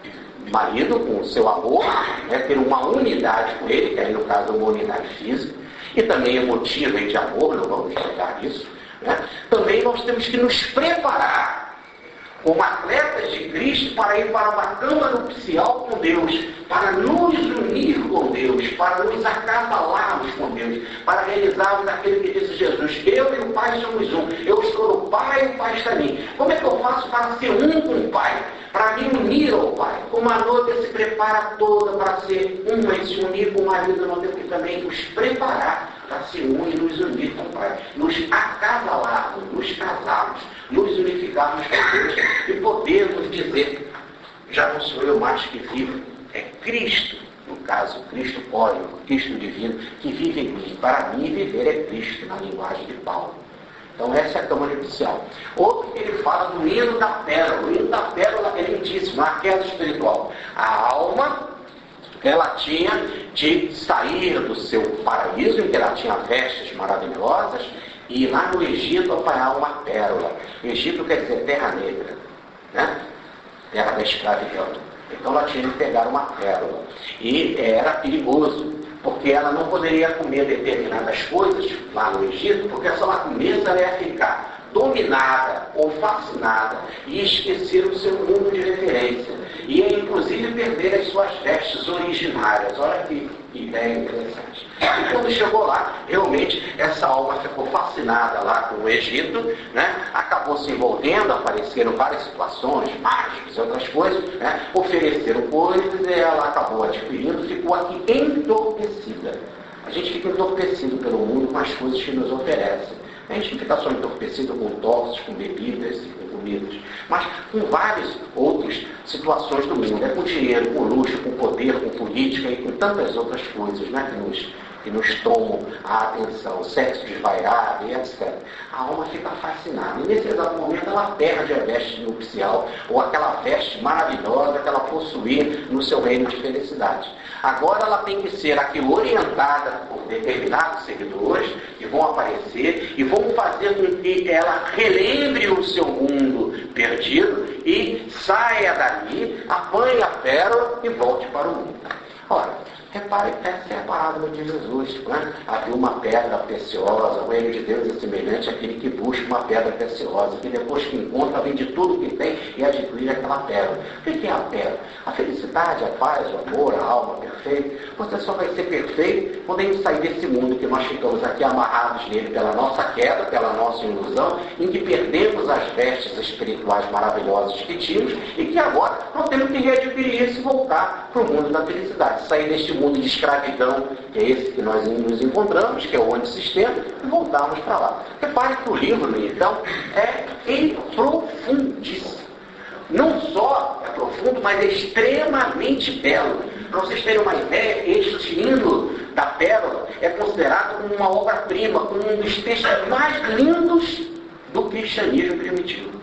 marido com o seu amor, né, ter uma unidade com ele, que aí no caso é uma unidade física, e também emotiva e de amor, não vamos negar isso. Né? Também nós temos que nos preparar como atletas de Cristo para ir para uma cama nupcial com Deus, para nos unir com Deus, para nos acasalarmos com Deus, para realizarmos aquilo que disse Jesus: eu e o Pai somos um, eu estou no Pai e o Pai está em mim. Como é que eu faço para ser um com o Pai? Para me unir ao Pai? Como a noiva se prepara toda para ser uma e se unir com o marido, nós temos que também nos preparar para se unir e nos unir com o Pai, nos acasalarmos, nos casarmos, nos unificarmos com Deus e podermos dizer: já não sou eu mais que vivo, é Cristo, no caso, Cristo cósmico, Cristo divino, que vive em mim. Para mim, viver é Cristo, na linguagem de Paulo. Então, essa é a cama nupcial. Outro que ele fala do hino da pérola. O hino da pérola é lindíssimo, a queda espiritual. A alma, ela tinha de sair do seu paraíso, em que ela tinha vestes maravilhosas, e ir lá no Egito apanhar uma pérola. Egito quer dizer terra negra, né? Terra da escravidão. Então ela tinha de pegar uma pérola. E era perigoso, porque ela não poderia comer determinadas coisas lá no Egito, porque se ela comesse, ela ia ficar dominada ou fascinada e esquecer o seu mundo de referência. Ia inclusive perder as suas vestes originárias. Olha que ideia interessante. E quando chegou lá, realmente essa alma ficou fascinada lá com o Egito, né? Acabou se envolvendo, apareceram várias situações, mágicas e outras coisas, né? Ofereceram coisas e ela acabou adquirindo, ficou aqui entorpecida. A gente fica entorpecido pelo mundo com as coisas que nos oferecem. A gente não fica só entorpecido com doces, com bebidas e com comidas, mas com várias outras situações do mundo. É com dinheiro, com luxo, com poder, com política e com tantas outras coisas, né, que nos, que nos tomam a atenção, sexo desvairado e etcétera. A alma fica fascinada. E nesse exato momento ela perde a veste nupcial, ou aquela veste maravilhosa que ela possuía no seu reino de felicidade. Agora ela tem que ser aqui orientada por determinados seguidores que vão aparecer e vão fazer com que ela relembre o seu mundo perdido e saia dali, apanhe a pérola e volte para o mundo. Ora, repare que essa é a parábola de Jesus, né? Havia uma pedra preciosa, o reino de Deus é semelhante àquele que busca uma pedra preciosa, que depois que encontra, vende tudo que tem e adquire aquela pedra. O que é a pedra? A felicidade, a paz, o amor, a alma perfeita. Você só vai ser perfeito quando sair desse mundo que nós ficamos aqui amarrados nele pela nossa queda, pela nossa ilusão, em que perdemos as vestes espirituais maravilhosas que tínhamos e que agora nós temos que readquirir isso e voltar para o mundo da felicidade. Sair deste mundo mundo de escravidão, que é esse que nós nos encontramos, que é o antissistema, e voltarmos para lá. Repare que o livro, então, é profundíssimo. Não só é profundo, mas é extremamente belo. Para vocês terem uma ideia, este hino da pérola é considerado como uma obra-prima, como um dos textos mais lindos do cristianismo primitivo.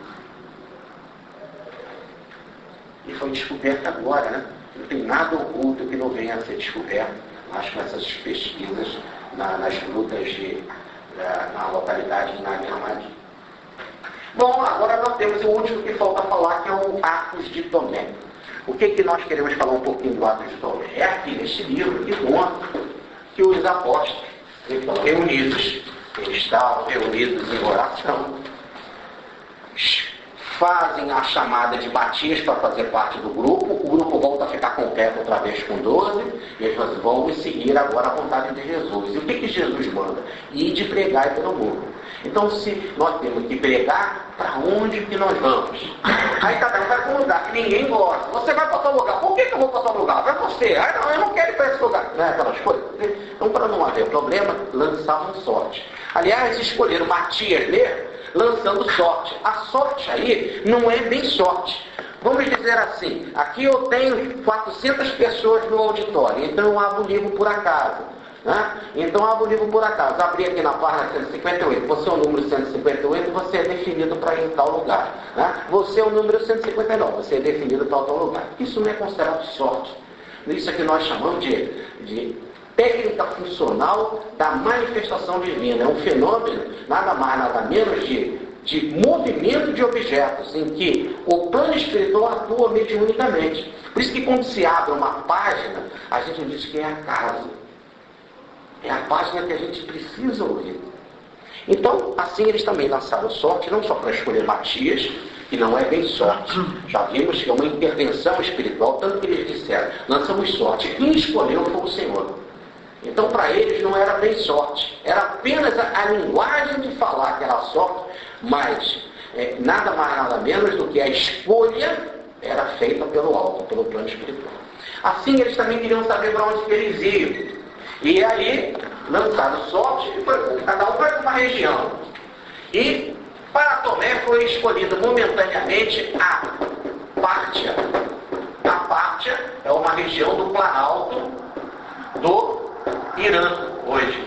E foi descoberto agora, né? Não tem nada oculto que não venha a ser descoberto, acho que essas pesquisas na, nas lutas de, na, na localidade de Nagamadi. Bom, agora nós temos o último que falta falar, que é o Atos de Tomé. O que, que nós queremos falar um pouquinho do Atos de Tomé? É aqui neste livro que conta que os apóstolos estão reunidos, eles estavam reunidos em oração, fazem a chamada de Matias para fazer parte do grupo, o grupo volta a ficar completo outra vez com doze, e eles vão seguir agora a vontade de Jesus. E o que, que Jesus manda? Ir de pregar pelo mundo. Então, se nós temos que pregar, para onde que nós vamos? Aí cada um vai para um lugar que ninguém gosta. Você vai para outro lugar. Por que, que eu vou para outro lugar? Vai você. Ah, não, eu não quero ir para esse lugar. Não é aquelas coisas? Então, para não haver problema, lançavam sorte. Aliás, escolheram Matias mesmo, lançando sorte. A sorte aí não é bem sorte. Vamos dizer assim, aqui eu tenho quatrocentas pessoas no auditório, então eu abro o livro por acaso. Né? Então eu abro o livro por acaso. Abri aqui na página cento e cinquenta e oito, você é o número cento e cinquenta e oito e você é definido para ir em tal lugar. Né? Você é o número cento e cinquenta e nove, você é definido para tal lugar. Isso não é considerado sorte. Isso é que nós chamamos de... de técnica funcional da manifestação divina. É um fenômeno, nada mais, nada menos de de movimento de objetos, em que o plano espiritual atua mediunicamente. Por isso que quando se abre uma página, a gente diz que é a casa. É a página que a gente precisa ouvir. Então, assim eles também lançaram sorte, não só para escolher Matias, que não é bem sorte. Já vimos que é uma intervenção espiritual, tanto que eles disseram, lançamos sorte. Quem escolheu foi o Senhor. Então, para eles não era bem sorte. Era apenas a, a linguagem de falar que era sorte, mas é, nada mais, nada menos do que a escolha era feita pelo alto, pelo plano espiritual. Assim, eles também queriam saber para onde eles iam. E aí, lançaram sorte, e foi, cada um foi para uma região. E para Tomé foi escolhida momentaneamente a Pártia. A Pártia é uma região do Planalto do Irã, hoje.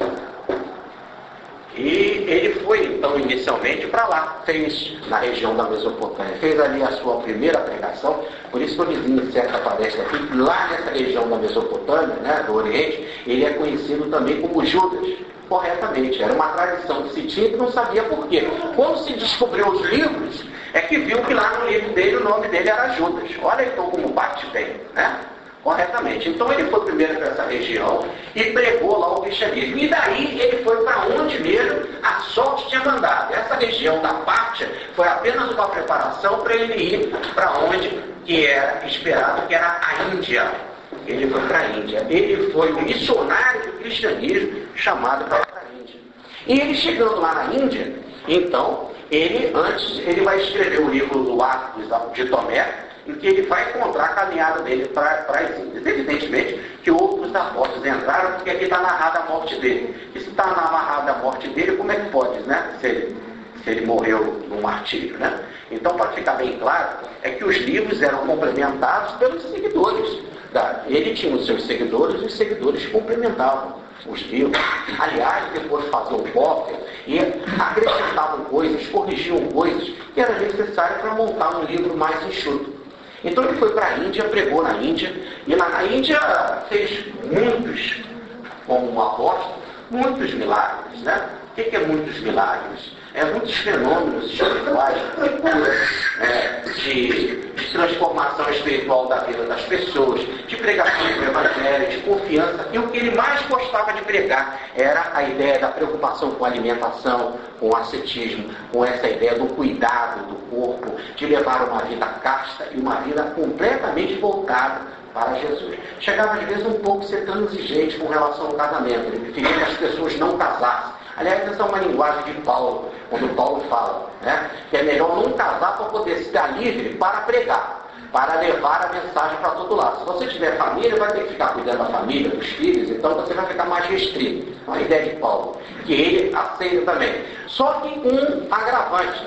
E ele foi, então, inicialmente para lá, fez na região da Mesopotâmia, fez ali a sua primeira pregação. Por isso que eu dizia, em certa palestra aqui, que lá nessa região da Mesopotâmia, né, do Oriente, ele é conhecido também como Judas, corretamente. Era uma tradição que se tinha que não sabia por quê. Quando se descobriu os livros, é que viu que lá no livro dele o nome dele era Judas. Olha então como parte bem, né? Corretamente. Então ele foi primeiro para essa região e pregou lá o cristianismo. E daí ele foi para onde mesmo a sorte tinha mandado. Essa região da Pártia foi apenas uma preparação para ele ir para onde que era esperado, que era a Índia. Ele foi para a Índia. Ele foi o missionário do cristianismo chamado para a Índia. E ele chegando lá na Índia, então, ele antes, ele vai escrever o livro do Atos de Tomé, em que ele vai encontrar a caminhada dele para as Índias. Evidentemente que outros apóstolos entraram, porque aqui está narrada a morte dele. E se está narrada a morte dele, como é que pode, né? Se ele, se ele morreu num martírio, né? Então, para ficar bem claro, é que os livros eram complementados pelos seguidores. Ele tinha os seus seguidores e os seguidores complementavam os livros. Aliás, depois faziam cópia e acrescentavam coisas, corrigiam coisas que eram necessárias para montar um livro mais enxuto. Então ele foi para a Índia, pregou na Índia, e lá na Índia fez muitos, como um apóstolo, muitos milagres, né? O que é muitos milagres? É muitos fenômenos espirituais, de cura, é, de, de transformação espiritual da vida das pessoas, de pregação do evangelho, de confiança. E o que ele mais gostava de pregar era a ideia da preocupação com a alimentação, com o ascetismo, com essa ideia do cuidado do corpo, de levar uma vida casta e uma vida completamente voltada para Jesus. Chegava às vezes um pouco a ser transigente com relação ao casamento. Ele preferia que as pessoas não casassem. Aliás, essa é uma linguagem de Paulo, quando Paulo fala, né, que é melhor não casar para poder estar livre para pregar, para levar a mensagem para todo lado. Se você tiver família, vai ter que ficar cuidando da família, dos filhos, então você vai ficar mais restrito. É uma ideia de Paulo, que ele aceita também. Só que com um agravante,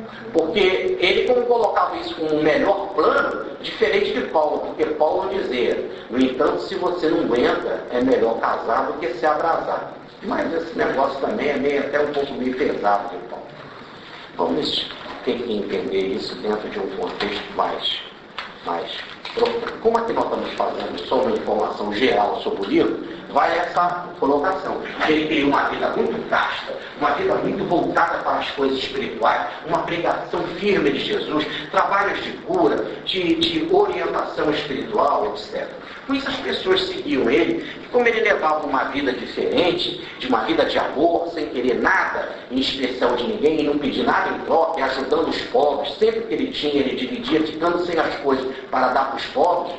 porque ele como colocava isso como um melhor plano, diferente de Paulo, porque Paulo dizia, no entanto, se você não aguenta, é melhor casar do que se abrasar. Mas esse negócio também é meio, até um pouco meio pesado de Paulo. Vamos ter que entender isso dentro de um contexto mais, mais profundo. Como aqui nós estamos fazendo só uma informação geral sobre o livro, vai essa colocação. Ele tem uma vida muito casta, uma vida muito voltada para as coisas espirituais, uma pregação firme de Jesus, trabalhos de cura, de, de orientação espiritual, etcétera. Por isso as pessoas seguiam ele, e como ele levava uma vida diferente, de uma vida de amor, sem querer nada em expressão de ninguém, e não pedir nada em troca, ajudando os pobres, sempre que ele tinha, ele dividia, ficando sem as coisas para dar para os pobres.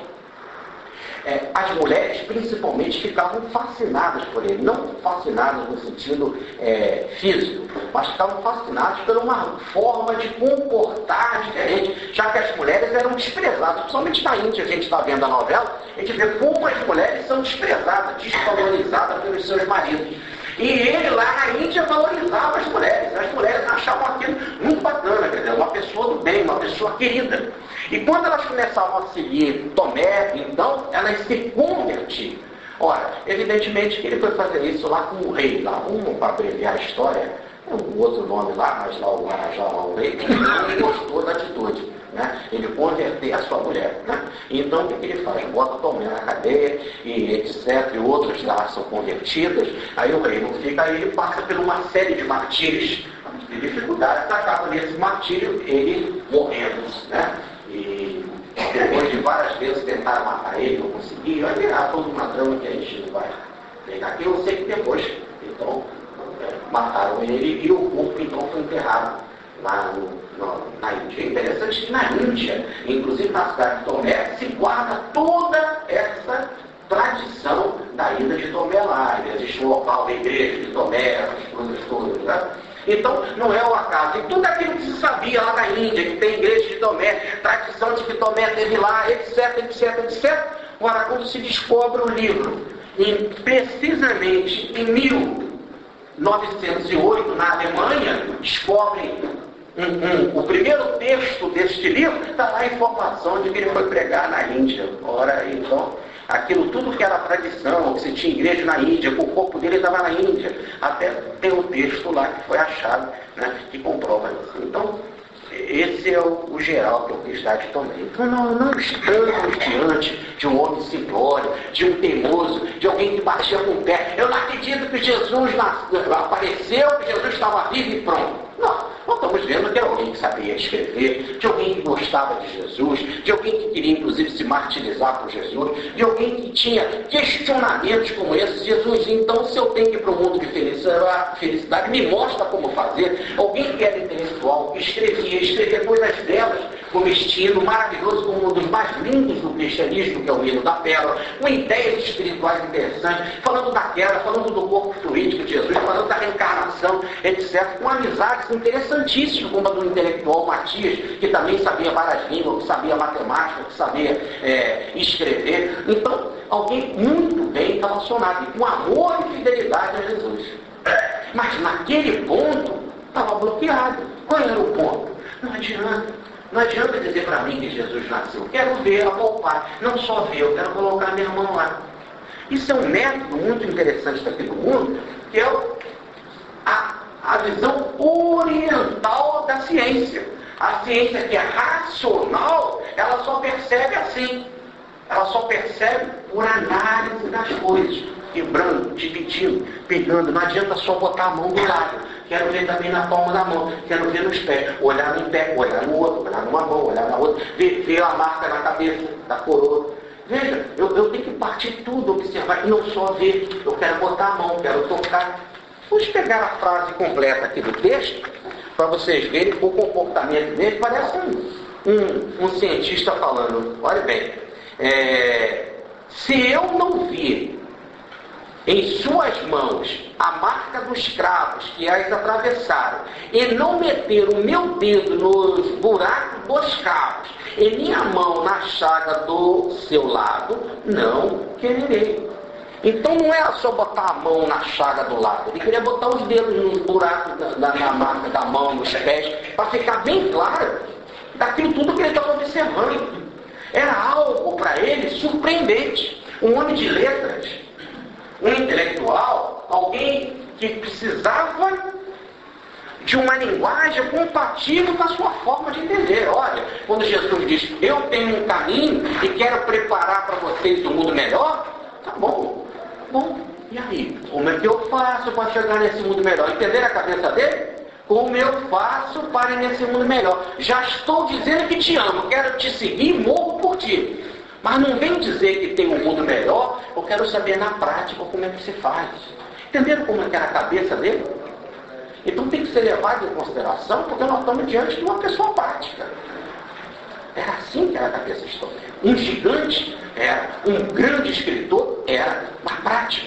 É, as mulheres, principalmente, ficavam fascinadas por ele. Não fascinadas no sentido é, físico, mas ficavam fascinadas por uma forma de comportar diferente, já que as mulheres eram desprezadas. Principalmente na Índia, a gente está vendo a novela, a gente vê como as mulheres são desprezadas, desvalorizadas pelos seus maridos. E ele lá na Índia valorizava as mulheres. As mulheres achavam aquilo muito bacana, quer dizer, uma pessoa do bem, uma pessoa querida. E quando elas começavam a seguir Tomé, então, elas se convertiam. Ora, evidentemente que ele foi fazer isso lá com o rei, lá, um, para abreviar a história, é um outro nome lá, mas lá o Guarajá, lá o rei, não gostou da atitude, né? Ele converter a sua mulher, né? Então, o que ele faz? Bota Tomé na cadeia, e etcétera, e outros lá são convertidas, aí o rei não fica, aí ele passa por uma série de martírios, de dificuldades, acaba nesse martírio, ele morrendo, né? E depois de várias vezes tentar matar ele, não conseguiu, vai virar toda uma trama que a gente não vai pegar aqui. Eu sei que depois, então, mataram ele e o corpo então foi enterrado lá no, no, na Índia. É interessante que na Índia, inclusive na cidade de Tomé, se guarda toda essa tradição da ida de Tomé lá. Existe um local da igreja de Tomé, essas coisas todas, né? Então, não é o acaso. E tudo aquilo que se sabia lá na Índia, que tem igreja de Tomé, tradição de que Tomé teve lá, etc, etc, etcétera. Agora, quando se descobre o livro, em, precisamente em mil novecentos e oito, na Alemanha, descobrem um, um, o primeiro texto deste livro, está lá a informação de que ele foi pregar na Índia. Ora, então, aquilo tudo que era tradição, que se tinha igreja na Índia, que o corpo dele estava na Índia, até tem um texto lá que foi achado, né, que comprova isso. Então, esse é o, o geral que eu quis dar de Tomé. Então, não, não estamos diante de um homem simplório, de um teimoso, de alguém que batia com o pé. Eu não acredito que Jesus nasceu, apareceu, que Jesus estava vivo e pronto. Não, nós estamos vendo que era alguém que sabia escrever, de alguém que gostava de Jesus, de alguém que queria inclusive se martirizar por Jesus, de alguém que tinha questionamentos como esses. Jesus, então se eu tenho que ir para o mundo de felicidade, me mostra como fazer. Alguém que era intelectual, que escrevia, escrevia coisas delas, com um estilo maravilhoso, como um dos mais lindos do cristianismo, que é o hino da pérola, com ideias espirituais interessantes, falando da queda, falando do corpo fluídico de Jesus, falando da reencarnação, etcétera, com amizades interessantíssimas, como a do intelectual Matias, que também sabia várias línguas, que sabia matemática, que sabia é, escrever. Então, alguém muito bem relacionado, e com amor e fidelidade a Jesus. Mas naquele ponto, estava bloqueado. Qual era o ponto? Não adianta. Não adianta dizer para mim que Jesus nasceu. Eu quero ver, apalpar. Não só ver, eu quero colocar minha mão lá. Isso é um método muito interessante daqui do mundo, que é o, a, a visão oriental da ciência. A ciência que é racional, ela só percebe assim. Ela só percebe por análise das coisas. Quebrando, dividindo, pegando. Não adianta só botar a mão do lado. Quero ver também na palma da mão. Quero ver nos pés. Olhar no pé, olhar no outro, olhar numa mão, olhar na outra. Ver, ver a marca na cabeça da coroa. Veja, eu, eu tenho que partir tudo, observar. E não só ver. Eu quero botar a mão, quero tocar. Vamos pegar a frase completa aqui do texto, para vocês verem o comportamento dele. Parece um, um, um cientista falando. Olha bem. É, se eu não vir em suas mãos a marca dos cravos que as atravessaram, e não meter o meu dedo nos buracos dos cravos, e minha mão na chaga do seu lado, não quererei. Então não era só botar a mão na chaga do lado, ele queria botar os dedos nos buracos da, na marca da mão, nos pés, para ficar bem claro daquilo tudo que ele estava observando. Era algo para ele surpreendente. Um homem de letras, um intelectual, alguém que precisava de uma linguagem compatível com a sua forma de entender. Olha, quando Jesus diz, eu tenho um caminho e quero preparar para vocês um mundo melhor, tá bom, bom, e aí? Como é que eu faço para chegar nesse mundo melhor? Entender a cabeça dele? Como eu faço para ir nesse mundo melhor? Já estou dizendo que te amo, quero te seguir e morro por ti. Mas não vem dizer que tem um mundo melhor, eu quero saber na prática como é que se faz. Entenderam como é que era a cabeça dele? Então tem que ser levado em consideração, porque nós estamos diante de uma pessoa prática. Era assim que era a cabeça de Tomé. Um gigante era, um grande escritor era, mas prático.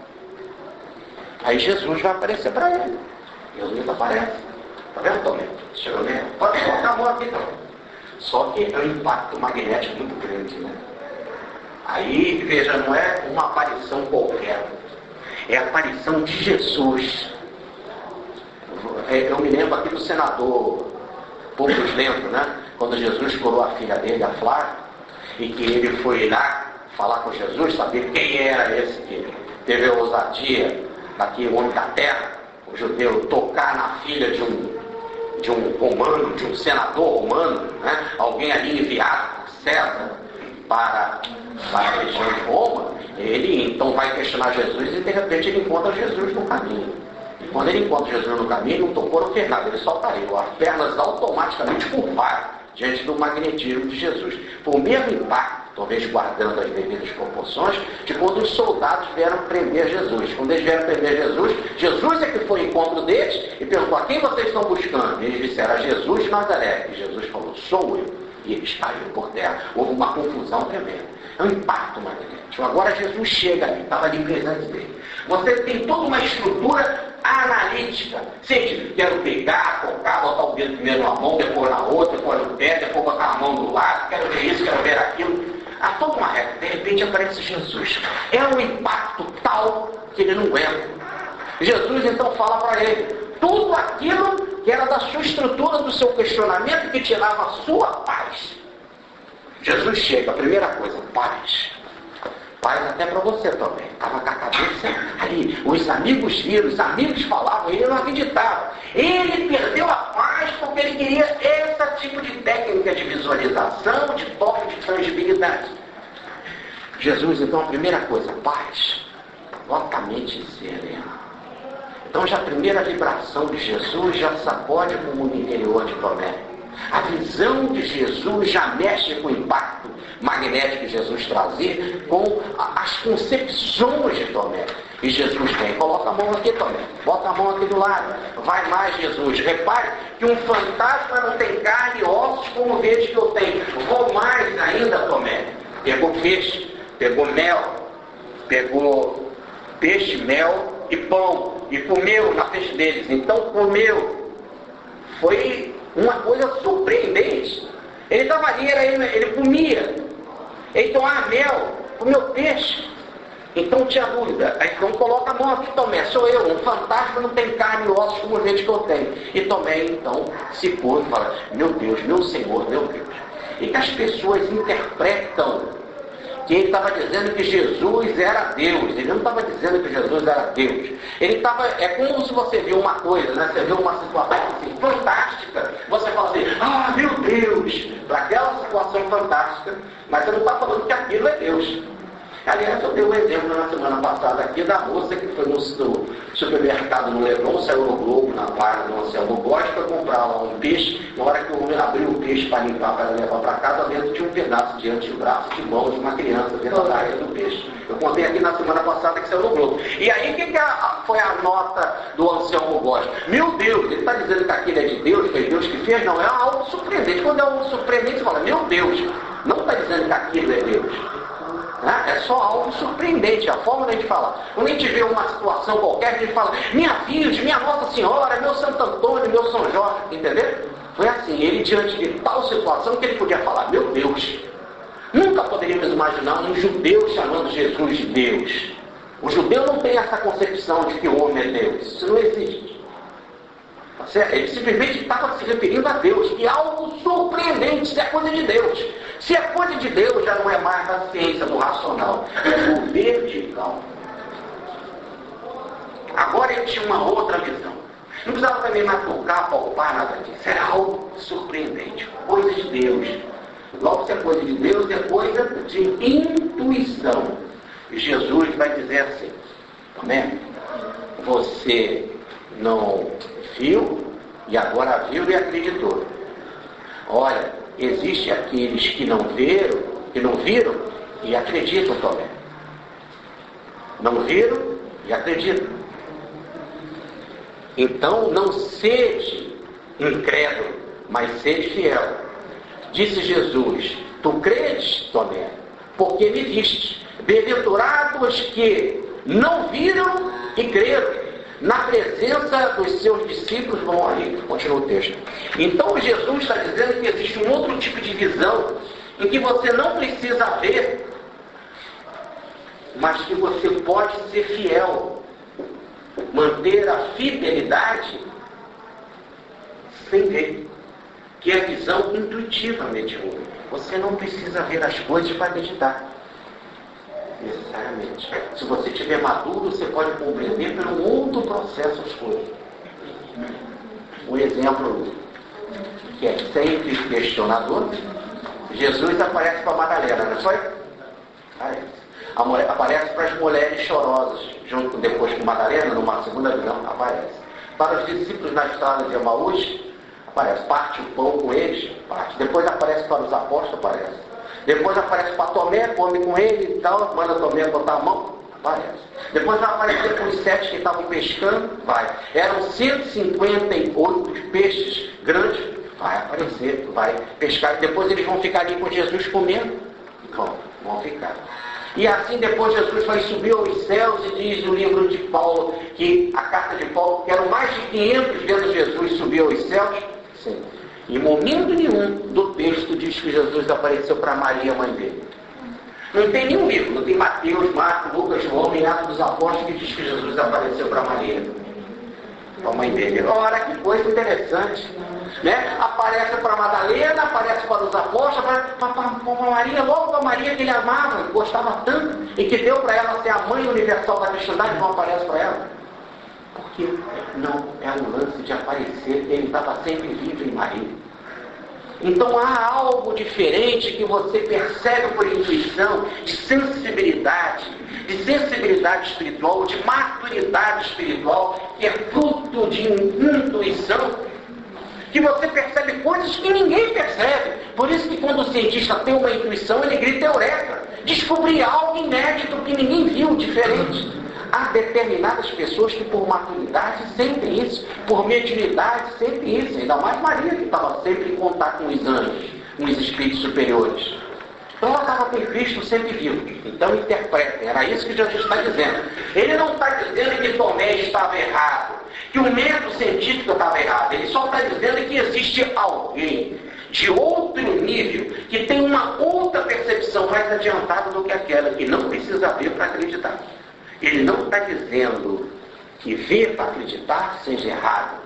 Aí Jesus vai aparecer para ele. Jesus aparece. Está vendo, Tomé? Chegou mesmo. Pode colocar a mão aqui, então. Só que é um impacto magnético muito grande, né? Aí, veja, não é uma aparição qualquer. É a aparição de Jesus. Eu me lembro aqui do senador Poucos Lento, né? Quando Jesus curou a filha dele, a Flávia, e que ele foi lá falar com Jesus, saber quem era esse que teve a ousadia daquele homem da terra, o judeu, tocar na filha de um, de um romano, de um senador romano, né? Alguém ali enviado por César para, para a região de Roma. Ele então vai questionar Jesus e de repente ele encontra Jesus no caminho. Quando ele encontra Jesus no caminho, não tocou, não fez nada, ele só caiu. As pernas automaticamente curvaram diante do magnetismo de Jesus. Foi o mesmo impacto, talvez guardando as devidas proporções, de quando os soldados vieram prender Jesus. Quando eles vieram prender Jesus, Jesus é que foi ao encontro deles e perguntou: a quem vocês estão buscando? E eles disseram: a Jesus de Nazaré. E Jesus falou: sou eu. E eles caíram por terra. Houve uma confusão tremenda. É um impacto magnético. Agora Jesus chega ali, estava ali presente dele. Você tem toda uma estrutura analítica. Sente, quero pegar, tocar, botar o dedo primeiro na mão, depois na outra, depois no pé, depois botar a mão do lado, quero ver isso, quero ver aquilo. Há toda uma regra. De repente aparece Jesus. É um impacto tal que ele não aguenta. Jesus então fala para ele tudo aquilo que era da sua estrutura, do seu questionamento, que tirava a sua paz. Jesus chega, a primeira coisa, paz. Paz até para você também. Estava com a cabeça ali. Os amigos viram, os amigos falavam, ele não acreditava. Ele perdeu a paz porque ele queria esse tipo de técnica de visualização, de toque, de tangibilidade. Jesus, então, a primeira coisa, paz. Bota a mente serena. Então já a primeira vibração de Jesus já sacode o mundo interior de Tomé. A visão de Jesus já mexe com o impacto magnético que Jesus trazia, com as concepções de Tomé. E Jesus vem, coloca a mão aqui, Tomé, bota a mão aqui do lado, vai mais, Jesus. Repare que um fantasma não tem carne e ossos como vede que eu tenho. Vou mais ainda, Tomé. Pegou peixe, pegou mel, pegou peixe, mel e pão, e comeu na frente deles. Então comeu. Foi uma coisa surpreendente. Ele estava ali, era ele, ele comia. Ele tomava mel, comeu peixe. Então tinha dúvida. Aí, então coloca a mão aqui, Tomé, sou eu, um fantasma não tem carne e ossos como gente que eu tenho. E Tomé então se curva e fala: meu Deus, meu Senhor, meu Deus. E que as pessoas interpretam que ele estava dizendo que Jesus era Deus. Ele não estava dizendo que Jesus era Deus. Ele estava, é como se você viu uma coisa, né? Você viu uma situação assim, fantástica. Você fala assim: ah, meu Deus, para aquela situação fantástica. Mas você não está falando que aquilo é Deus. Aliás, eu dei um exemplo na semana passada aqui da moça que foi no, no supermercado no Leblon, saiu no Globo, na barra do Anselmo Góes, para comprar lá um peixe. Na hora que o homem abriu o peixe para limpar, para levar para casa, dentro tinha um pedaço de antebraço, de mão de uma criança dentro da área do peixe. Eu contei aqui na semana passada que saiu no Globo. E aí, o que, que a, foi a nota do Anselmo Góes? Meu Deus, ele está dizendo que aquilo é de Deus, foi Deus que fez? Não, é algo surpreendente. Quando é algo surpreendente, você fala: meu Deus, não está dizendo que aquilo é Deus. É só algo surpreendente, a forma de a gente falar. Quando a gente vê uma situação qualquer, a gente fala: minha Virgem, minha Nossa Senhora, meu Santo Antônio, meu São Jorge, entendeu? Foi assim, ele diante de tal situação que ele podia falar: meu Deus. Nunca poderíamos imaginar um judeu chamando Jesus de Deus. O judeu não tem essa concepção de que o homem é Deus. Isso não existe. Ele simplesmente estava se referindo a Deus. E algo surpreendente, se é coisa de Deus. Se é coisa de Deus, já não é mais da ciência, do racional, é do vertical. Agora ele tinha uma outra visão. Não precisava também mais tocar, palpar, nada disso. Era algo surpreendente, coisa de Deus. Logo, se é coisa de Deus, é coisa de intuição. E Jesus vai dizer assim: Tomé, você não viu e agora viu e acreditou. Olha, existe aqueles que não viram, que não viram e acreditam, Tomé. Não viram e acreditam. Então não sede incrédulo, mas sede fiel. Disse Jesus: tu credes, Tomé, porque me viste. Bem-aventurados que não viram e creram. Na presença dos seus discípulos vão ali. Continua o texto. Então Jesus está dizendo que existe um outro tipo de visão em que você não precisa ver, mas que você pode ser fiel, manter a fidelidade sem ver, que é a visão intuitiva mediúnica. Você não precisa ver as coisas para acreditar. Necessariamente. Se você estiver maduro, você pode compreender pelo outro processo as coisas. Um exemplo que é sempre questionador: Jesus aparece para Madalena, não foi? Aparece. A mulher, aparece para as mulheres chorosas, junto depois com Madalena, numa segunda visão, aparece. Para os discípulos na estrada de Emaús, aparece. Parte o pão com eles, parte. Depois aparece para os apóstolos, aparece. Depois aparece para Tomé, come com ele e tal, manda Tomé botar a mão, aparece. Depois vai aparecer com os sete que estavam pescando, vai. Eram cento e cinquenta e oito peixes grandes, vai aparecer, vai pescar. Depois eles vão ficar ali com Jesus comendo, vão, vão ficar. E assim depois Jesus vai subir aos céus e diz no livro de Paulo, que a carta de Paulo, que eram mais de quinhentos vezes Jesus subiu aos céus. Sim. Em momento nenhum do texto diz que Jesus apareceu para Maria, mãe dele. Não tem nenhum livro, não tem Mateus, Marcos, Lucas, João, nem Atos dos Apóstolos que diz que Jesus apareceu para Maria, para a mãe dele. Ora, que coisa interessante. Né? Aparece para Madalena, aparece para os apóstolos, para, para, para Maria, logo para Maria que ele amava, gostava tanto, e que deu para ela ser a mãe universal da cristandade, não aparece para ela. Porque não é um lance de aparecer, ele estava sempre vivo em Maria. Então há algo diferente que você percebe por intuição, de sensibilidade, de sensibilidade espiritual, de maturidade espiritual, que é fruto de intuição, que você percebe coisas que ninguém percebe. Por isso que quando o cientista tem uma intuição, ele grita eureka, descobri algo inédito que ninguém viu, diferente. Há determinadas pessoas que por maturidade sentem isso, por mediunidade sentem isso, ainda mais Maria, que estava sempre em contato com os anjos, com os espíritos superiores. Então ela estava com Cristo sempre vivo. Então interpretem, era isso que Jesus está dizendo. Ele não está dizendo que Tomé estava errado, que o método científico estava errado. Ele só está dizendo que existe alguém de outro nível, que tem uma outra percepção mais adiantada do que aquela, que não precisa ver para acreditar. Ele não está dizendo que ver para acreditar seja errado.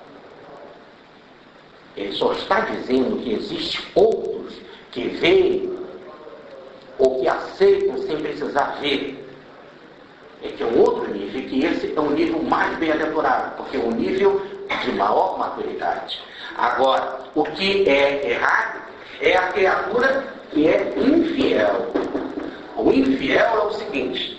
Ele só está dizendo que existem outros que veem ou que aceitam sem precisar ver. É que é um outro nível, que esse é um nível mais bem-aventurado, porque é um nível de maior maturidade. Agora, o que é errado é a criatura que é infiel. O infiel é o seguinte: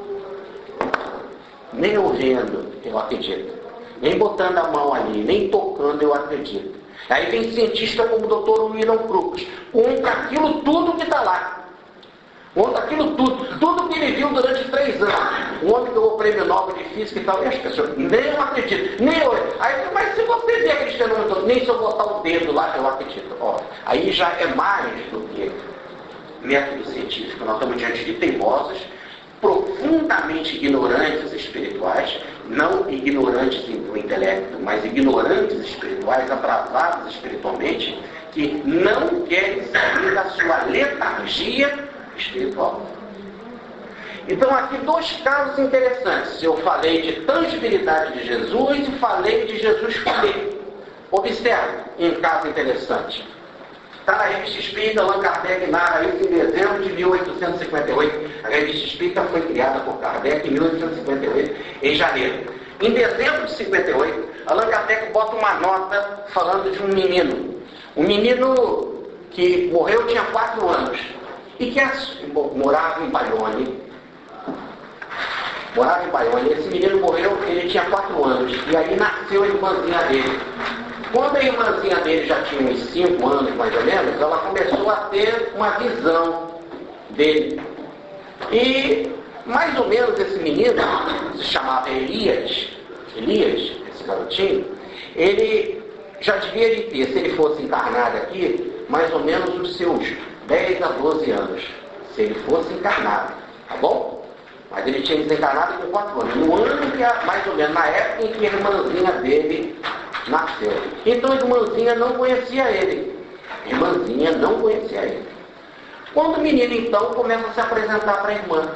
nem ouvindo eu acredito, nem botando a mão ali, nem tocando eu acredito. Aí vem cientista como o doutor William Crookes, conta aquilo tudo que está lá, conta aquilo tudo, tudo que ele viu durante três anos. O homem ganhou o prêmio Nobel de Física e tal, e as pessoas, nem eu acredito, nem eu. Aí, mas se você vê aqueles fenômenos, nem se eu botar o dedo lá eu acredito. Ó, aí já é mais do que método científico. Nós estamos diante de teimosos, profundamente ignorantes espirituais, não ignorantes do intelecto, mas ignorantes espirituais, atrasados espiritualmente, que não querem sair da sua letargia espiritual. Então aqui dois casos interessantes. Eu falei de tangibilidade de Jesus e falei de Jesus poder. Observe um caso interessante. Está na Revista Espírita, Allan Kardec narra isso em dezembro de mil oitocentos e cinquenta e oito. A Revista Espírita foi criada por Kardec em mil oitocentos e cinquenta e oito, em janeiro. Em dezembro de cinquenta e oito, Allan Kardec bota uma nota falando de um menino. Um menino que morreu, tinha quatro anos. E que morava em Bayonne. Morava em Bayonne. Esse menino morreu, ele tinha quatro anos. E aí nasceu a irmãzinha dele. Quando a irmãzinha dele já tinha uns cinco anos, mais ou menos, ela começou a ter uma visão dele. E, mais ou menos, esse menino, se chamava Elias, Elias, esse garotinho, ele já devia de ter, se ele fosse encarnado aqui, mais ou menos os seus dez a doze anos, se ele fosse encarnado, tá bom? Mas ele tinha desencarnado com quatro anos, no ano que, mais ou menos, na época em que a irmãzinha dele nasceu. Então a irmãzinha não conhecia ele. A irmãzinha não conhecia ele. Quando o menino então começa a se apresentar para a irmã,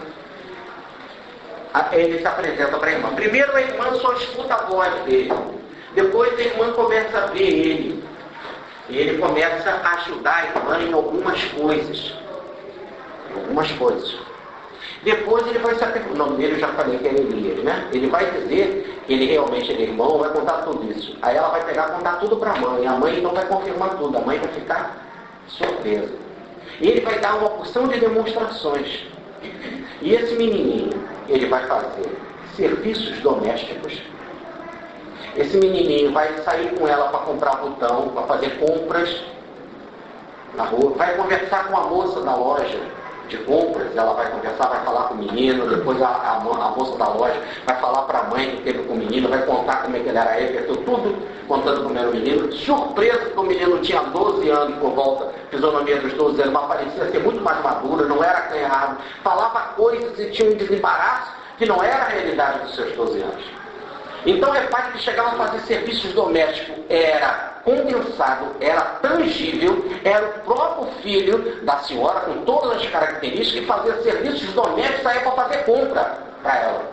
ele se apresenta para a irmã. Primeiro a irmã só escuta a voz dele. Depois a irmã começa a ver ele. E ele começa a ajudar a irmã em algumas coisas. Em algumas coisas. Depois ele vai se apertar. O nome dele eu já falei que é Elias, né? Ele vai dizer que ele realmente é irmão, vai contar tudo isso. Aí ela vai pegar e contar tudo para a mãe. E a mãe então vai confirmar tudo. A mãe vai ficar surpresa. E ele vai dar uma porção de demonstrações. E esse menininho, ele vai fazer serviços domésticos. Esse menininho vai sair com ela para comprar botão, para fazer compras na rua, vai conversar com a moça da loja de compras, ela vai conversar, vai falar com o menino, depois a, a, a moça da loja vai falar para a mãe que teve com o menino, vai contar como é que ele era ele, tudo contando como era o menino. Surpresa que o menino tinha doze anos por volta, fisionomia dos doze anos, mas parecia ser muito mais maduro, não era acanhado, falava coisas e tinha um desembaraço que não era a realidade dos seus doze anos. Então repare que chegava a fazer serviços domésticos, era condensado, era tangível, era o próprio filho da senhora, com todas as características, que fazia serviços domésticos, saía para fazer compra para ela.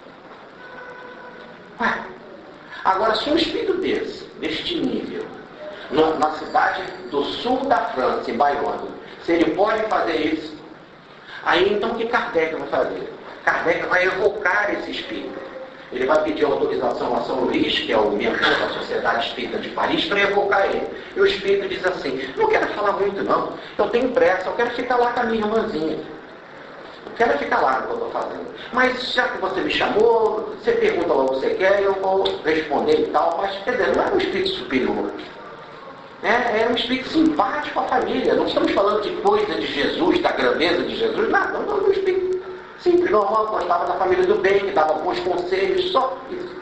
Ué, agora, se um espírito desse, deste nível, no, na cidade do sul da França, em Bayonne, se ele pode fazer isso, aí então o que Kardec vai fazer? Kardec vai evocar esse espírito. Ele vai pedir autorização a São Luís, que é o mentor da Sociedade Espírita de Paris, para evocar ele. E o espírito diz assim: não quero falar muito não, eu tenho pressa, eu quero ficar lá com a minha irmãzinha. Eu quero ficar lá no que eu estou fazendo. Mas já que você me chamou, você pergunta lá o que você quer, eu vou responder e tal. Mas, quer dizer, não é um espírito superior. É, é um espírito simpático à família. Não estamos falando de coisa de Jesus, da grandeza de Jesus, nada. Não, não é um espírito simples, normal, gostava da família do bem, que dava alguns conselhos, só isso.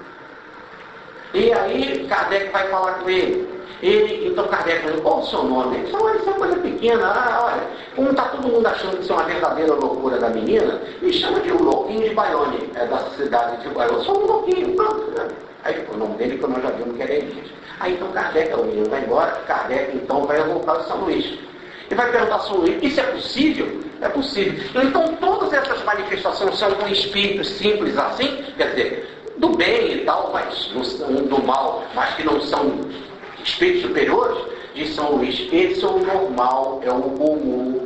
E aí Kardec vai falar com ele. ele então Kardec vai dizer: qual o seu nome? Ele fala: isso é uma coisa pequena. Ah, olha, como está todo mundo achando que isso é uma verdadeira loucura da menina, me chama de um louquinho de Bayonne, é da cidade de Bayonne. Só um louquinho, pronto. Aí o nome dele que nós já vimos que era Elias. Aí então Kardec, o menino vai embora, Kardec então vai evocar o São Luís. E vai perguntar a São Luís: isso é possível? É possível. Então todas essas manifestações são com espíritos simples assim, quer dizer, do bem e tal, mas não são do mal, mas que não são espíritos superiores, de São Luís. Esse é o normal, é o comum.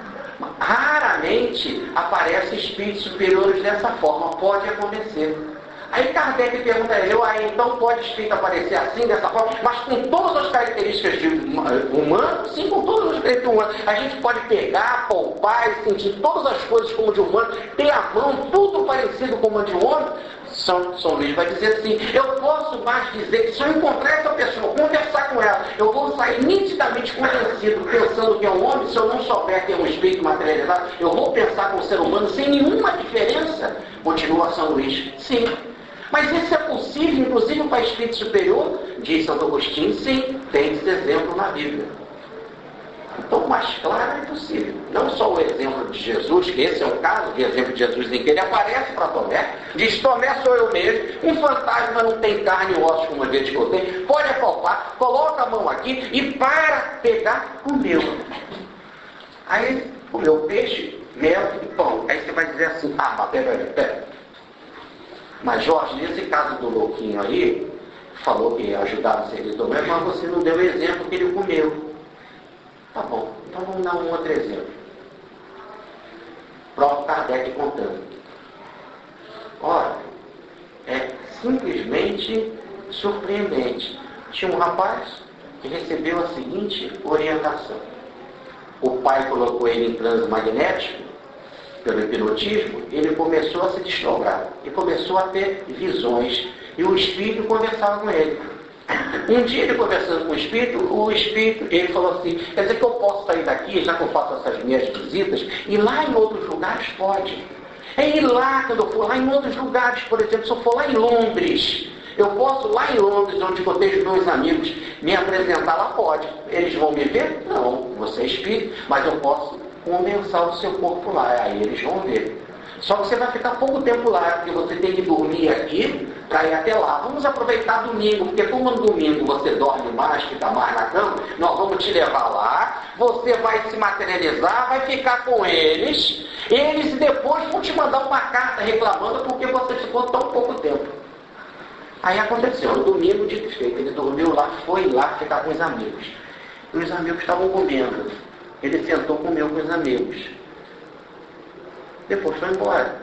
Raramente aparecem espíritos superiores dessa forma, pode acontecer. Aí Kardec pergunta a ele: ah, então pode espírito aparecer assim, dessa forma, mas com todas as características de humano? Sim, com todas as características humanas. A gente pode pegar, palpar e sentir todas as coisas como de humano, ter a mão, tudo parecido com uma de um homem? São, São Luís vai dizer assim: eu posso mais dizer que se eu encontrar essa pessoa, conversar com ela, eu vou sair nitidamente convencido, pensando que é um homem. Se eu não souber que é um espírito materializado, eu vou pensar como ser humano sem nenhuma diferença. Continua São Luís: sim. Mas isso é possível, inclusive para espírito superior? Diz Santo Agostinho: sim, tem esse exemplo na Bíblia. Então, mais claro é possível. Não só o exemplo de Jesus, que esse é o caso, o exemplo de Jesus em que ele aparece para Tomé, diz: Tomé, sou eu mesmo, um fantasma não tem carne e ossos como a gente que eu tenho, pode apalpar, coloca a mão aqui e para pegar, comeu. Aí comeu peixe, mel e pão. Aí você vai dizer assim: ah, mas pera, pera, pera. Mas Jorge, nesse caso do louquinho aí, falou que ia ajudar a servir Tomé, mas você não deu o exemplo que ele comeu. Tá bom, então vamos dar um outro exemplo. O próprio Kardec contando. Ora, é simplesmente surpreendente. Tinha um rapaz que recebeu a seguinte orientação. O pai colocou ele em transe magnético, pelo hipnotismo, ele começou a se desdobrar e começou a ter visões, e o espírito conversava com ele. Um dia ele conversando com o espírito, o espírito, ele falou assim: quer dizer que eu posso sair daqui, já que eu faço essas minhas visitas, e lá em outros lugares pode. É ir lá, quando eu for lá em outros lugares, por exemplo, se eu for lá em Londres, eu posso lá em Londres, onde eu tenho meus amigos, me apresentar lá, pode. Eles vão me ver? Não, você é espírito, mas eu posso condensar o seu corpo lá, aí eles vão ver. Só que você vai ficar pouco tempo lá, porque você tem que dormir aqui para ir até lá. Vamos aproveitar domingo, porque como no domingo você dorme mais, fica mais na cama, nós vamos te levar lá, você vai se materializar, vai ficar com eles, eles depois vão te mandar uma carta reclamando porque você ficou tão pouco tempo. Aí aconteceu, no domingo, dito e feito, ele dormiu lá, foi lá ficar com os amigos. E os amigos estavam comendo. Ele sentou e comeu com os amigos. Depois foi embora.